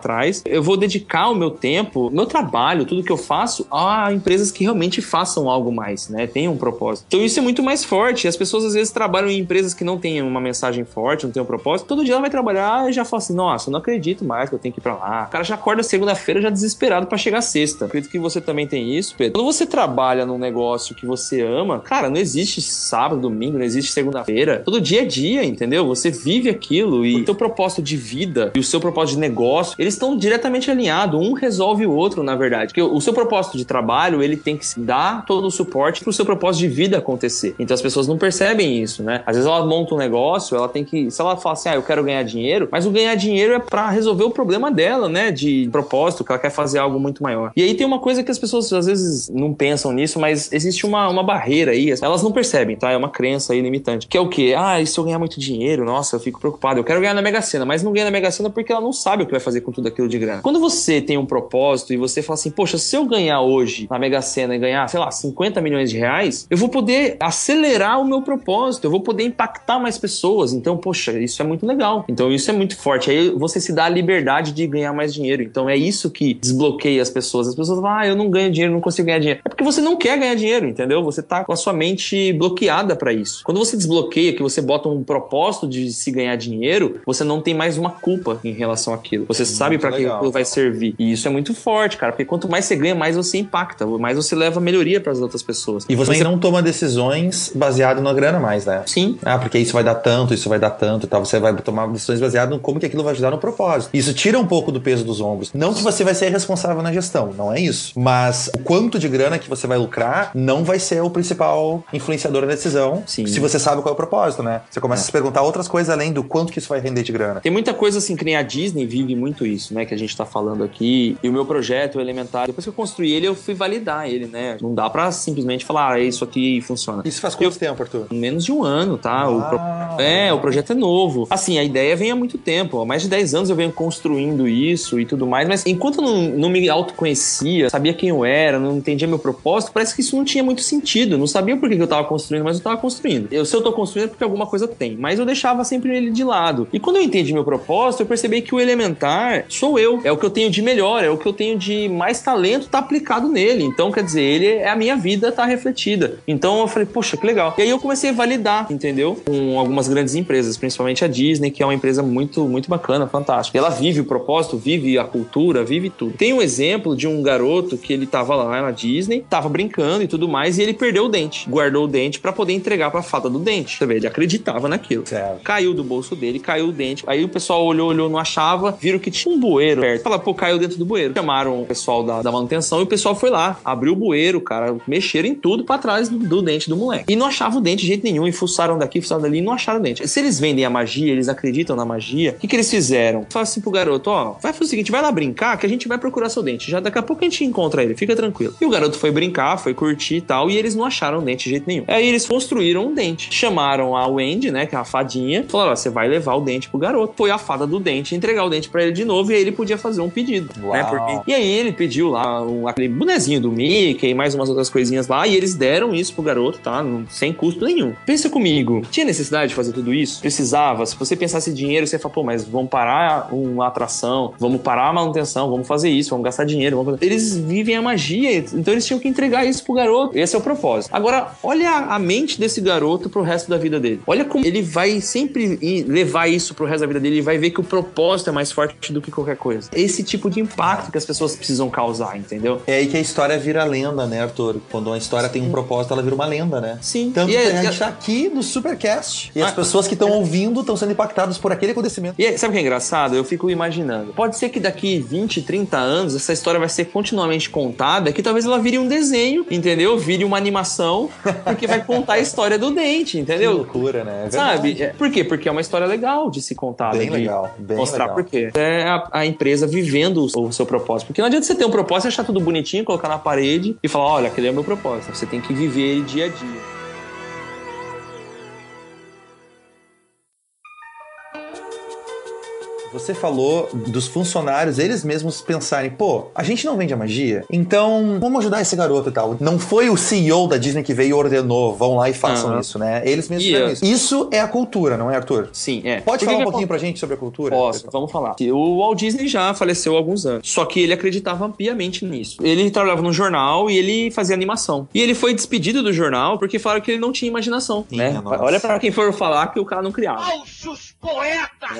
Eu vou dedicar o meu tempo, meu trabalho, tudo que eu faço a empresas que realmente façam algo mais, né? Tenham um propósito. Então isso é muito mais forte. As pessoas às vezes trabalham em empresas que não têm uma mensagem forte, não tem um propósito. Todo dia ela vai trabalhar e já fala assim, nossa, eu não acredito mais que eu tenho que ir pra lá. O cara já acorda segunda-feira já desesperado pra chegar sexta. Acredito que você também tem isso, Pedro. Quando você trabalha num negócio que você ama, cara, não existe sábado, domingo, não existe segunda-feira. Todo dia é dia, entendeu? Você vive aquilo e o seu propósito de vida e o seu propósito de negócio, eles estão diretamente alinhados. Um resolve o outro, na verdade. Porque o seu propósito de trabalho, ele tem que dar todo o suporte pro seu propósito de vida acontecer. Então as pessoas não percebem isso, né? Às vezes ela monta um negócio, ela tem que... Se ela fala assim, eu quero ganhar dinheiro, mas o ganhar dinheiro é pra resolver o problema dela, né? De propósito, que ela quer fazer algo muito maior. E aí tem uma coisa que as pessoas às vezes não pensam nisso, mas existe uma barreira aí. Elas não percebem, tá? É uma crença aí limitante. Que é o quê? E se eu ganhar muito dinheiro, nossa, eu fico preocupado. Eu quero ganhar na Mega Sena, mas não ganha na Mega Sena porque ela não sabe o que vai fazer com tudo aquilo de grana. Quando você tem um propósito e você fala assim, poxa, se eu ganhar hoje na Mega Sena e ganhar, sei lá, 50 milhões de reais, eu vou poder acelerar o meu propósito, eu vou poder impactar mais pessoas. Então, poxa, isso é muito legal. Então, isso é muito forte. Aí você se dá a liberdade de ganhar mais dinheiro. Então, é isso que desbloqueia as pessoas. As pessoas falam, eu não ganho dinheiro, não consigo ganhar dinheiro. É porque você não quer ganhar dinheiro, entendeu? Você tá com a sua mente bloqueada pra isso. Quando você desbloqueia, que você bota um propósito de se ganhar dinheiro, você não tem mais uma culpa em relação àquilo. Você sabe pra que aquilo vai servir. E isso é muito forte, cara, porque quanto mais você ganha, mais você impacta, mais você leva melhoria pras outras pessoas. E você não toma decisões baseado na grana mais, né? Sim. Porque isso vai dar tanto e tal. Você vai tomar decisões baseadas no como que aquilo vai ajudar no propósito. Isso tira um pouco do peso dos ombros. Não que você vai ser responsável na gestão, não é isso. Mas o quanto de grana que você vai lucrar não vai ser o principal influenciador da decisão. Sim. Se você sabe qual é o propósito, né? Você começa a se perguntar outras coisas além do quanto que isso vai render de grana. Tem muita coisa assim que nem a Disney vive muito isso, né? Que a gente tá falando aqui. E o meu projeto, o Elementar, depois que eu construí ele, eu fui validar ele, né? Não dá pra simplesmente falar, isso aqui funciona. Isso faz quanto tempo, Arthur? Menos de um ano, tá? O projeto é novo. Assim, a ideia vem há muito tempo. Há mais de 10 anos eu venho construindo isso e tudo mais, mas enquanto eu não me autoconhecia, sabia quem eu era, não entendia meu propósito, parece que isso não tinha muito sentido. Eu não sabia por que eu tava construindo, mas eu tava construindo. Se eu tô construindo é porque alguma coisa tem. Mas eu deixava sempre ele de lado. E quando eu entendi meu propósito, eu percebi que o elementar sou eu. É o que eu tenho de melhor, é o que eu tenho de mais talento tá aplicado nele. Então, quer dizer, ele é a minha vida tá refletida. Então eu falei, poxa, que legal. E aí eu comecei a validar, entendeu? Com algumas grandes empresas, principalmente a Disney, que é uma empresa muito, muito bacana, fantástica. Ela vive o propósito, vive a cultura, vive tudo. Tem um exemplo de um garoto que ele tava lá na Disney, tava brincando e tudo mais, e ele perdeu o dente. Guardou o dente pra poder entregar pra fada do dente. Você vê, ele acreditava naquilo. Certo. Caiu do bolso dele, caiu o dente. Aí o pessoal olhou, não achava, viram que tinha um bueiro perto. Fala, caiu dentro do bueiro. Chamaram o pessoal da manutenção e o pessoal foi lá, abriu o bueiro, cara, mexeram em tudo pra trás do dente do moleque. E não achava o dente de jeito nenhum, e fuçaram daqui, fuçaram dali e não acharam o dente. Se eles vendem a magia, eles acreditam na magia, o que eles fizeram? Fala assim pro garoto, vai fazer o seguinte, vai lá brincar que a gente vai procurar seu dente. Já daqui a pouco a gente encontra ele, fica tranquilo. E o garoto foi brincar, foi curtir e tal, e eles não acharam o dente de jeito nenhum. Aí eles construíram um dente. Chamaram a Wendy, né, que é a fadinha, falaram, você vai levar o dente pro garoto. Foi a fada do dente entregar o dente pra ele de novo e aí ele podia fazer um pedido, né? E aí ele pediu lá aquele bonezinho do Mickey e mais umas outras coisinhas lá e eles deram isso pro garoto, tá? Sem custo nenhum. Pensa comigo, tinha necessidade de fazer tudo isso? Precisava. Se você pensasse em dinheiro, você fala, mas vamos parar uma atração, vamos parar a manutenção, vamos fazer isso, vamos gastar dinheiro, vamos fazer... Eles vivem a magia, então eles tinham que entregar isso pro garoto. Esse é o propósito. Agora, olha a mente desse garoto pro resto da vida dele. Olha como ele vai sempre levar isso pro resto da vida dele e vai ver que o propósito é mais forte do que qualquer coisa. Esse tipo de impacto que as pessoas precisam causar, entendeu? É aí que a história vira lenda, né, Arthur? Quando uma história tem um propósito, ela vira uma lenda, né? Sim. Tanto que a gente tá aqui no Supercast e as pessoas que estão ouvindo estão sendo impactadas por aquele acontecimento. E sabe o que é engraçado? Eu fico imaginando. Pode ser que daqui 20, 30 anos essa história vai ser continuamente contada, que talvez ela vire um desenho, entendeu? Vire uma animação, porque vai contar a história do dente, entendeu? Que loucura, né? É sabe? Por quê? Porque é uma história legal de se contar. Bem legal. Bem mostrar legal. por quê. É a empresa vivendo o seu propósito. Porque não adianta você ter um propósito, achar tudo bonitinho, colocar na parede e falar, olha, aquele é o meu propósito. Você tem que viver ele dia a dia. Você falou dos funcionários, eles mesmos pensarem, pô, a gente não vende a magia, então vamos ajudar esse garoto e tal. Não foi o CEO da Disney que veio e ordenou, vão lá e façam isso, né? Eles mesmos fizeram isso. Isso é a cultura, não é, Arthur? Sim, é. Pode falar um pouquinho pra gente sobre a cultura? Posso, vamos falar. O Walt Disney já faleceu há alguns anos, só que ele acreditava piamente nisso. Ele trabalhava no jornal e ele fazia animação. E ele foi despedido do jornal porque falaram que ele não tinha imaginação, né? Olha pra quem for falar que o cara não criava. Falsos poetas!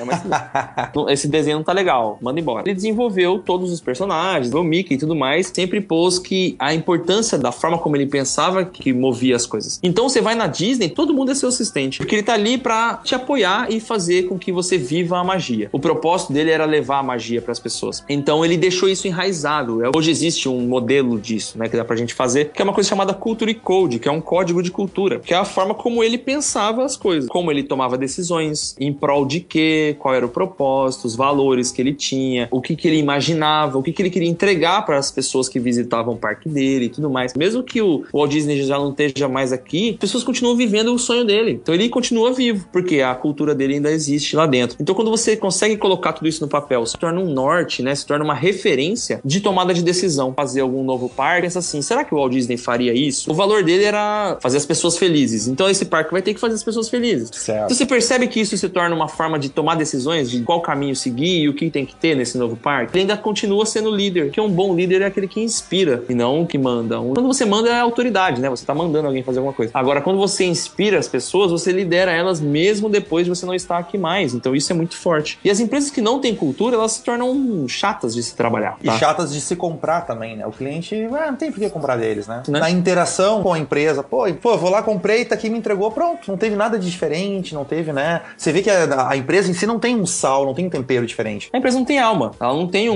Mas esse desenho não tá legal, manda embora. Ele desenvolveu todos os personagens, o Mickey e tudo mais, sempre pôs que a importância da forma como ele pensava que movia as coisas. Então você vai na Disney, todo mundo é seu assistente, porque ele tá ali pra te apoiar e fazer com que você viva a magia. O propósito dele era levar a magia pras pessoas. Então ele deixou isso enraizado. Hoje existe um modelo disso, né, que dá pra gente fazer, que é uma coisa chamada Culture Code, que é um código de cultura, que é a forma como ele pensava as coisas, como ele tomava decisões, em prol de quê, qual era o propósito, os valores que ele tinha, o que ele imaginava, o que ele queria entregar para as pessoas que visitavam o parque dele e tudo mais. Mesmo que o Walt Disney já não esteja mais aqui, as pessoas continuam vivendo o sonho dele. Então ele continua vivo, porque a cultura dele ainda existe lá dentro. Então quando você consegue colocar tudo isso no papel, se torna um norte, né? Se torna uma referência de tomada de decisão. Fazer algum novo parque, pensa assim, será que o Walt Disney faria isso? O valor dele era fazer as pessoas felizes. Então esse parque vai ter que fazer as pessoas felizes. Certo. Então você percebe que isso se torna uma forma de tomar decisões de qual caminho seguir e o que tem que ter nesse novo parque. Ele ainda continua sendo líder, que um bom líder é aquele que inspira e não que manda. Quando você manda é autoridade, né? Você tá mandando alguém fazer alguma coisa. Agora, quando você inspira as pessoas, você lidera elas mesmo depois de você não estar aqui mais. Então isso é muito forte. E as empresas que não têm cultura, elas se tornam chatas de se trabalhar. Tá? E chatas de se comprar também, né? O cliente não tem por que comprar deles, né? Na interação com a empresa, pô, eu vou lá, comprei, tá aqui, me entregou, pronto. Não teve nada de diferente, não teve, né? Você vê que a empresa em si não tem um sal, não tem um tempero diferente. A empresa não tem alma. Ela não tem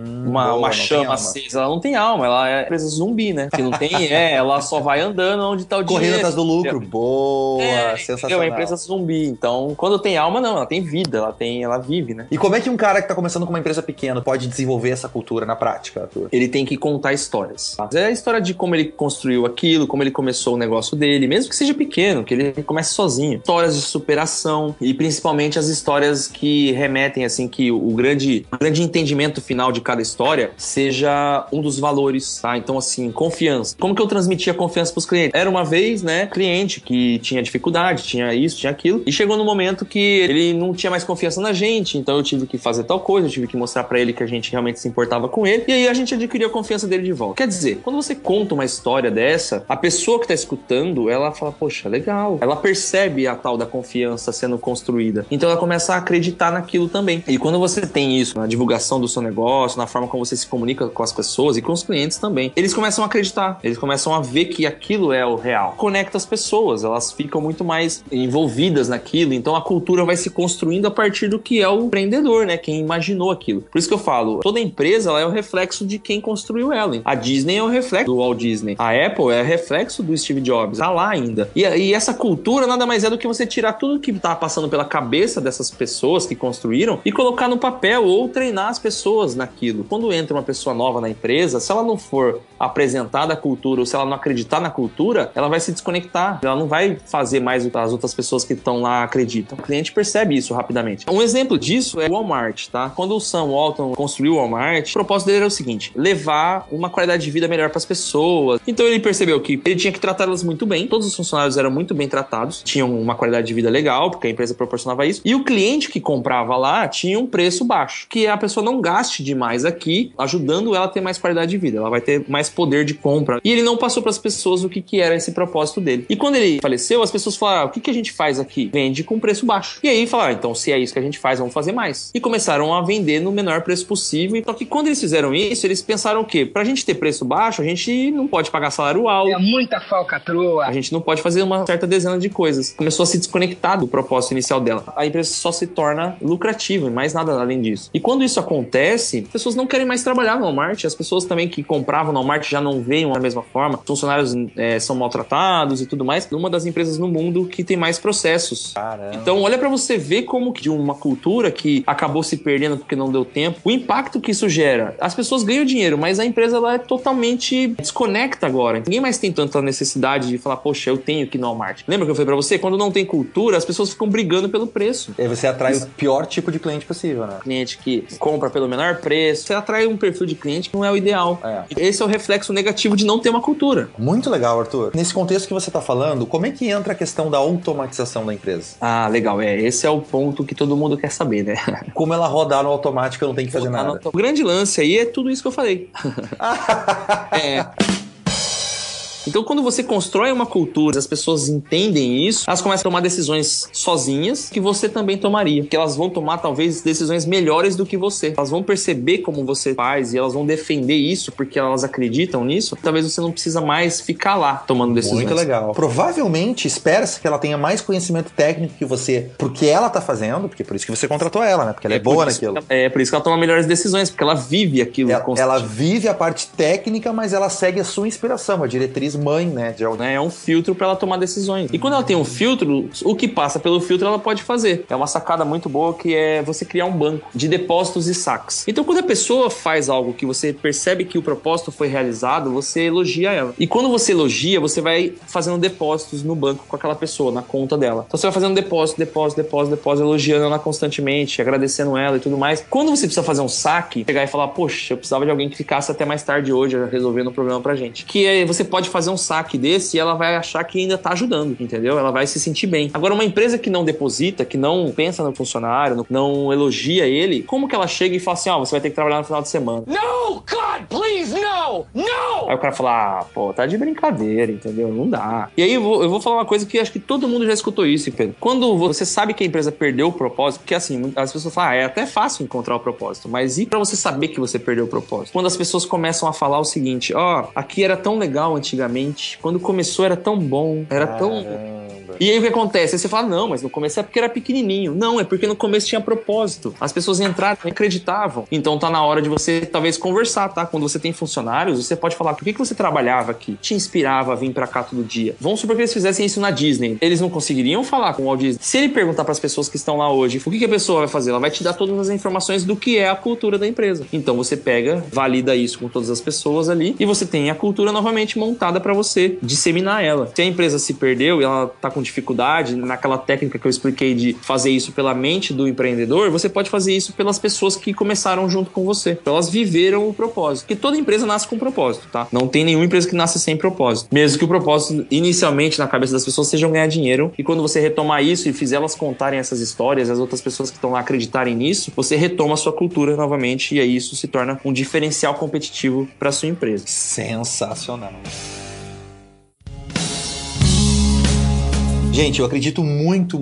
uma chama acesa. Ela não tem alma. Ela é empresa zumbi, né? Que não tem, ela só vai andando onde tá o dinheiro. Correndo atrás do lucro. Boa, sensacional. É uma empresa zumbi. Então, quando tem alma, não. Ela tem vida. Ela vive, né? E como é que um cara que tá começando com uma empresa pequena pode desenvolver essa cultura na prática, Arthur? Ele tem que contar histórias. Tá? É a história de como ele construiu aquilo, como ele começou o negócio dele, mesmo que seja pequeno, que ele comece sozinho. Histórias de superação e principalmente as histórias que remetem, assim, que o grande entendimento final de cada história seja um dos valores, tá? Então, assim, confiança. Como que eu transmitia confiança pros clientes? Era uma vez, né, cliente que tinha dificuldade, tinha isso, tinha aquilo, e chegou no momento que ele não tinha mais confiança na gente, então eu tive que fazer tal coisa, eu tive que mostrar pra ele que a gente realmente se importava com ele, e aí a gente adquiriu a confiança dele de volta. Quer dizer, quando você conta uma história dessa, a pessoa que tá escutando, ela fala, poxa, legal. Ela percebe a tal da confiança sendo construída. Então ela começa a acreditar naquilo também. E quando você tem isso na divulgação do seu negócio, na forma como você se comunica com as pessoas e com os clientes também, eles começam a acreditar. Eles começam a ver que aquilo é o real. Conecta as pessoas, elas ficam muito mais envolvidas naquilo. Então a cultura vai se construindo a partir do que é o empreendedor, né? Quem imaginou aquilo. Por isso que eu falo, toda empresa ela é o reflexo de quem construiu ela. A Disney é o reflexo do Walt Disney. A Apple é o reflexo do Steve Jobs. Tá lá ainda. E essa cultura nada mais é do que você tirar tudo que tá passando pela cabeça dessas pessoas que construíram e colocar no papel ou treinar as pessoas naquilo. Quando entra uma pessoa nova na empresa, se ela não for apresentada a cultura ou se ela não acreditar na cultura, ela vai se desconectar. Ela não vai fazer mais o que as outras pessoas que estão lá acreditam. O cliente percebe isso rapidamente. Um exemplo disso é o Walmart, tá? Quando o Sam Walton construiu o Walmart, o propósito dele era o seguinte: levar uma qualidade de vida melhor para as pessoas. Então ele percebeu que ele tinha que tratá-las muito bem. Todos os funcionários eram muito bem tratados, tinham uma qualidade de vida legal, porque a empresa proporcionava isso. E o cliente que comprava lá tinha um preço baixo, que a pessoa não gaste demais aqui, ajudando ela a ter mais qualidade de vida. Ela vai ter mais poder de compra. E ele não passou para as pessoas o que era esse propósito dele. E quando ele faleceu, as pessoas falaram: o que a gente faz aqui? Vende com preço baixo. E aí falaram: então se é isso que a gente faz, vamos fazer mais. E começaram a vender no menor preço possível. Só que quando eles fizeram isso, eles pensaram o quê? Pra gente ter preço baixo, a gente não pode pagar salário alto. É muita falcatrua. A gente não pode fazer uma certa dezena de coisas. Começou a se desconectar do propósito inicial dela. A empresa só se torna lucrativa e mais nada além disso. E quando isso acontece, as pessoas não querem mais trabalhar no Walmart. As pessoas também que compravam no Walmart já não veem da mesma forma. Os funcionários são maltratados e tudo mais. Uma das empresas no mundo que tem mais processos. Caramba. Então olha pra você ver como de uma cultura que acabou se perdendo porque não deu tempo, o impacto que isso gera. As pessoas ganham dinheiro, mas a empresa ela é totalmente desconecta agora. Ninguém mais tem tanta necessidade de falar, poxa, eu tenho que ir no Walmart. Lembra que eu falei pra você? Quando não tem cultura, as pessoas ficam brigando pelo preço. E você atrai o pior tipo de cliente possível, né? Cliente que compra pelo menor preço, você atrai um perfil de cliente que não é o ideal. Esse é o reflexo negativo de não ter uma cultura. Muito legal, Arthur. Nesse contexto que você está falando, como é que entra a questão da automatização da empresa? Ah, legal. Esse é o ponto que todo mundo quer saber, né? Como ela rodar no automático, eu não tenho que fazer nada. O grande lance aí é tudo isso que eu falei. Então, quando você constrói uma cultura, as pessoas entendem isso, elas começam a tomar decisões sozinhas que você também tomaria. Que elas vão tomar, talvez, decisões melhores do que você. Elas vão perceber como você faz e elas vão defender isso porque elas acreditam nisso. Talvez você não precisa mais ficar lá tomando decisões. Muito legal. Provavelmente, espera-se que ela tenha mais conhecimento técnico que você, porque ela tá fazendo, porque por isso que você contratou ela, né? Porque ela é boa naquilo. Por isso que ela toma melhores decisões, porque ela vive aquilo. Ela vive a parte técnica, mas ela segue a sua inspiração, a diretriz mãe, né? É um filtro para ela tomar decisões. E quando ela tem um filtro, o que passa pelo filtro ela pode fazer. É uma sacada muito boa que é você criar um banco de depósitos e saques. Então quando a pessoa faz algo que você percebe que o propósito foi realizado, você elogia ela. E quando você elogia, você vai fazendo depósitos no banco com aquela pessoa, na conta dela. Então você vai fazendo depósito, elogiando ela constantemente, agradecendo ela e tudo mais. Quando você precisa fazer um saque, pegar e falar, poxa, eu precisava de alguém que ficasse até mais tarde hoje resolvendo o problema pra gente. Que você pode fazer um saque desse e ela vai achar que ainda tá ajudando, entendeu? Ela vai se sentir bem. Agora, uma empresa que não deposita, que não pensa no funcionário, não elogia ele, como que ela chega e fala assim, você vai ter que trabalhar no final de semana? No, God, please, no! No! Aí o cara fala, tá de brincadeira, entendeu? Não dá. E aí eu vou falar uma coisa que acho que todo mundo já escutou isso, Pedro. Quando você sabe que a empresa perdeu o propósito, porque assim, as pessoas falam, é até fácil encontrar o propósito, mas e pra você saber que você perdeu o propósito? Quando as pessoas começam a falar o seguinte, aqui era tão legal antigamente, quando começou era tão bom, era tão... E aí o que acontece? Aí você fala, não, mas no começo é porque era pequenininho. Não, é porque no começo tinha propósito. As pessoas entraram e acreditavam. Então tá na hora de você talvez conversar, tá? Quando você tem funcionários, você pode falar, por que você trabalhava aqui? Te inspirava a vir pra cá todo dia? Vamos supor que eles fizessem isso na Disney. Eles não conseguiriam falar com o Walt Disney. Se ele perguntar pras pessoas que estão lá hoje, o que a pessoa vai fazer? Ela vai te dar todas as informações do que é a cultura da empresa. Então você pega, valida isso com todas as pessoas ali e você tem a cultura novamente montada pra você disseminar ela. Se a empresa se perdeu e ela tá com dificuldade naquela técnica que eu expliquei de fazer isso pela mente do empreendedor, você pode fazer isso pelas pessoas que começaram junto com você. Então elas viveram o propósito. Porque toda empresa nasce com propósito, tá? Não tem nenhuma empresa que nasce sem propósito. Mesmo que o propósito inicialmente na cabeça das pessoas seja ganhar dinheiro. E quando você retomar isso e fizer elas contarem essas histórias, as outras pessoas que estão lá acreditarem nisso, você retoma a sua cultura novamente e aí isso se torna um diferencial competitivo para sua empresa. Sensacional. Gente, eu acredito muito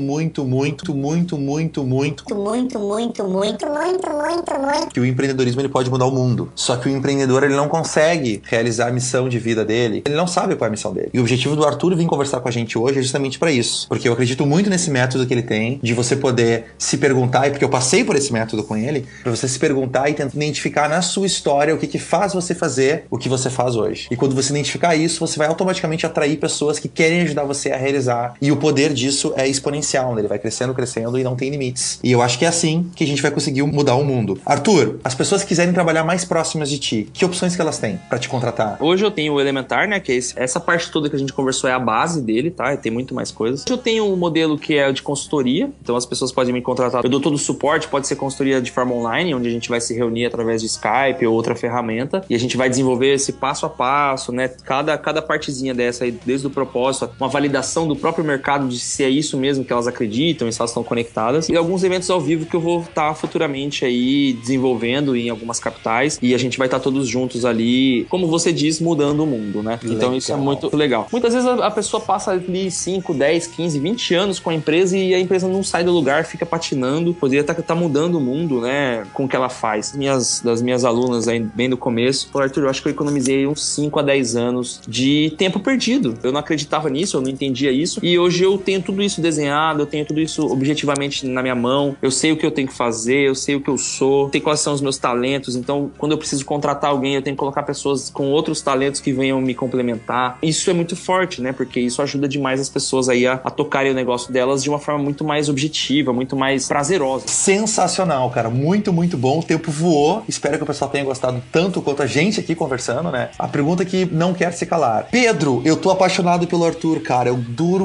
que o empreendedorismo ele pode mudar o mundo. Só que o empreendedor ele não consegue realizar a missão de vida dele. Ele não sabe qual é a missão dele. E o objetivo do Arthur vir conversar com a gente hoje é justamente para isso. Porque eu acredito muito nesse método que ele tem, de você poder se perguntar, e porque eu passei por esse método com ele, para você se perguntar e tentar identificar na sua história o que faz você fazer o que você faz hoje. E quando você identificar isso, você vai automaticamente atrair pessoas que querem ajudar você a realizar. E o poder disso é exponencial, né? Ele vai crescendo e não tem limites. E eu acho que é assim que a gente vai conseguir mudar o mundo. Arthur, as pessoas que quiserem trabalhar mais próximas de ti, que opções que elas têm pra te contratar? Hoje eu tenho o Elementar, né? Que é essa parte toda que a gente conversou é a base dele, tá? Tem muito mais coisas. Hoje eu tenho um modelo que é de consultoria, então as pessoas podem me contratar. Eu dou todo o suporte, pode ser consultoria de forma online, onde a gente vai se reunir através de Skype ou outra ferramenta, e a gente vai desenvolver esse passo a passo, né? Cada partezinha dessa aí, desde o propósito, uma validação do próprio mercado de se é isso mesmo que elas acreditam e se elas estão conectadas. E alguns eventos ao vivo que eu vou estar futuramente aí desenvolvendo em algumas capitais e a gente vai estar todos juntos ali, como você diz, mudando o mundo, né? Legal. Então isso é muito legal. Muitas vezes a pessoa passa ali 5, 10, 15, 20 anos com a empresa e a empresa não sai do lugar, fica patinando. Poderia estar mudando o mundo, né? Com o que ela faz. Das minhas alunas aí, bem do começo, falou, Arthur, eu acho que eu economizei uns 5 a 10 anos de tempo perdido. Eu não acreditava nisso, eu não entendia isso e hoje eu tenho tudo isso desenhado, eu tenho tudo isso objetivamente na minha mão, eu sei o que eu tenho que fazer, eu sei o que eu sou, sei quais são os meus talentos, então quando eu preciso contratar alguém, eu tenho que colocar pessoas com outros talentos que venham me complementar. Isso é muito forte, né? Porque isso ajuda demais as pessoas aí a tocarem o negócio delas de uma forma muito mais objetiva, muito mais prazerosa. Sensacional, cara. Muito bom. O tempo voou. Espero que o pessoal tenha gostado tanto quanto a gente aqui conversando, né? A pergunta que não quer se calar. Pedro, eu tô apaixonado pelo Arthur, cara. Eu durmo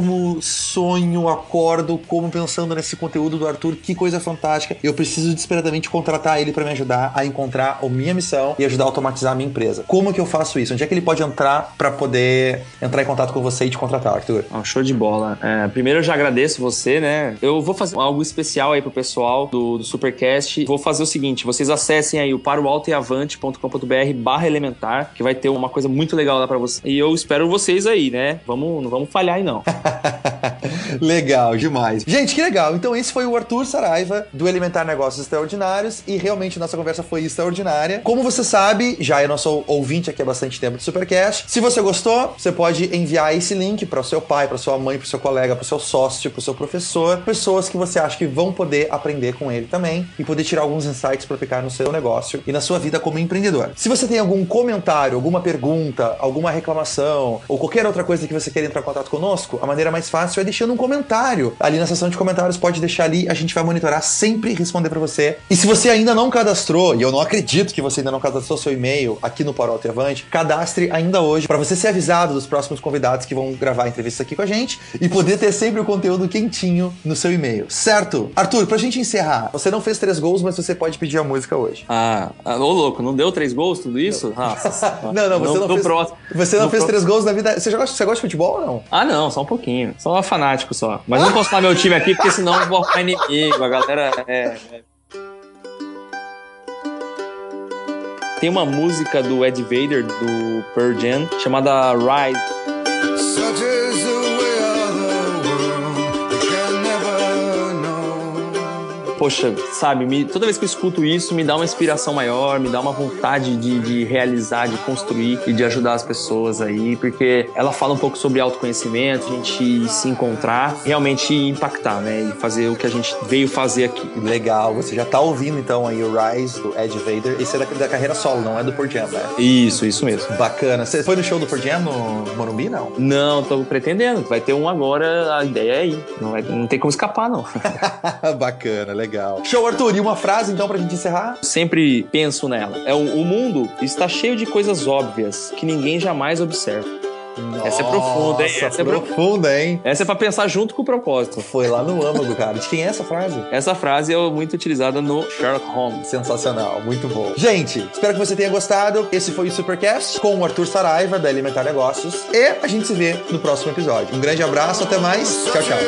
durmo, sonho, acordo, como pensando nesse conteúdo do Arthur, que coisa fantástica. Eu preciso desesperadamente contratar ele para me ajudar a encontrar a minha missão e ajudar a automatizar a minha empresa. Como que eu faço isso? Onde é que ele pode entrar para poder entrar em contato com você e te contratar, Arthur? Show de bola. Primeiro eu já agradeço você, né? Eu vou fazer algo especial aí pro pessoal do Supercast. Vou fazer o seguinte, vocês acessem aí o paroaltoeavante.com.br/elementar, que vai ter uma coisa muito legal lá pra vocês. E eu espero vocês aí, né? Não vamos falhar aí, não. Legal, demais. Gente, que legal. Então esse foi o Arthur Saraiva, do Elementar Negócios Extraordinários, e realmente nossa conversa foi extraordinária. Como você sabe, já é nosso ouvinte aqui há bastante tempo do Supercast. Se você gostou, você pode enviar esse link para o seu pai, para sua mãe, para o seu colega, para o seu sócio, para o seu professor, pessoas que você acha que vão poder aprender com ele também e poder tirar alguns insights para aplicar no seu negócio e na sua vida como empreendedor. Se você tem algum comentário, alguma pergunta, alguma reclamação ou qualquer outra coisa que você queira entrar em contato conosco, a maneira mais fácil é deixando um comentário. Ali na seção de comentários, pode deixar ali, a gente vai monitorar, sempre responder para você. E se você ainda não cadastrou, e eu não acredito que você ainda não cadastrou seu e-mail aqui no Paro Alto e Avante, cadastre ainda hoje para você ser avisado dos próximos convidados que vão gravar a entrevista aqui com a gente e poder ter sempre o conteúdo quentinho no seu e-mail, certo? Arthur, pra gente encerrar, você não fez 3 gols, mas você pode pedir a música hoje. Ô louco, não deu 3 gols tudo isso? Não, você não fez. Você não fez 3 gols na vida. Você gosta de futebol ou não? Não, só um pouquinho. Só um fanático só. Mas não posso falar meu time aqui, porque senão eu vou ficar inimigo. A galera Tem uma música do Ed Vader, do Pearl Jam, chamada Rise. Such is the way of the world, you can never know. Poxa, sabe, toda vez que eu escuto isso, me dá uma inspiração maior, me dá uma vontade de realizar, de construir e de ajudar as pessoas aí, porque ela fala um pouco sobre autoconhecimento, a gente se encontrar, realmente impactar, né, e fazer o que a gente veio fazer aqui. Legal, você já tá ouvindo então aí o Rise, do Ed Vader. Esse é da carreira solo, não é do Pearl Jam, né? Isso mesmo. Bacana. Você foi no show do Pearl Jam no Morumbi, não? Não, tô pretendendo. Vai ter um agora, a ideia é ir. Não tem como escapar, não. Bacana, legal. Show, Arthur. E uma frase, então, pra gente encerrar? Sempre penso nela. O mundo está cheio de coisas óbvias que ninguém jamais observa. Nossa, essa é profunda, hein? Essa é profunda, hein? Essa é pra pensar junto com o propósito. Foi lá no âmago, cara. De quem é essa frase? Essa frase é muito utilizada no Sherlock Holmes. Sensacional, muito bom. Gente, espero que você tenha gostado. Esse foi o Supercast com o Arthur Saraiva, da Elementar Negócios. E a gente se vê no próximo episódio. Um grande abraço, até mais. Tchau, tchau.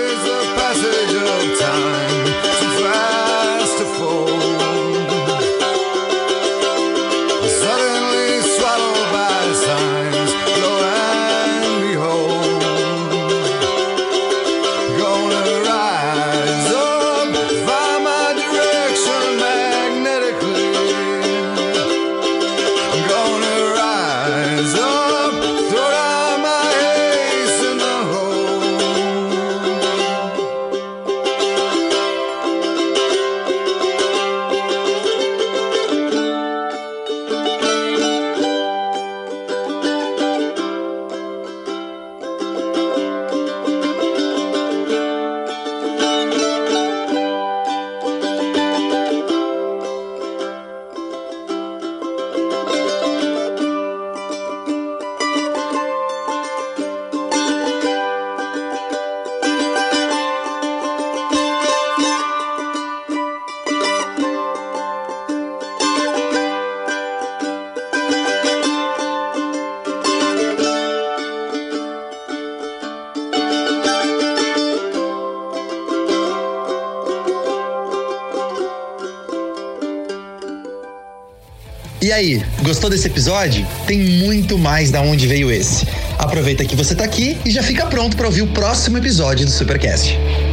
E aí, gostou desse episódio? Tem muito mais da onde veio esse. Aproveita que você tá aqui e já fica pronto para ouvir o próximo episódio do Supercast.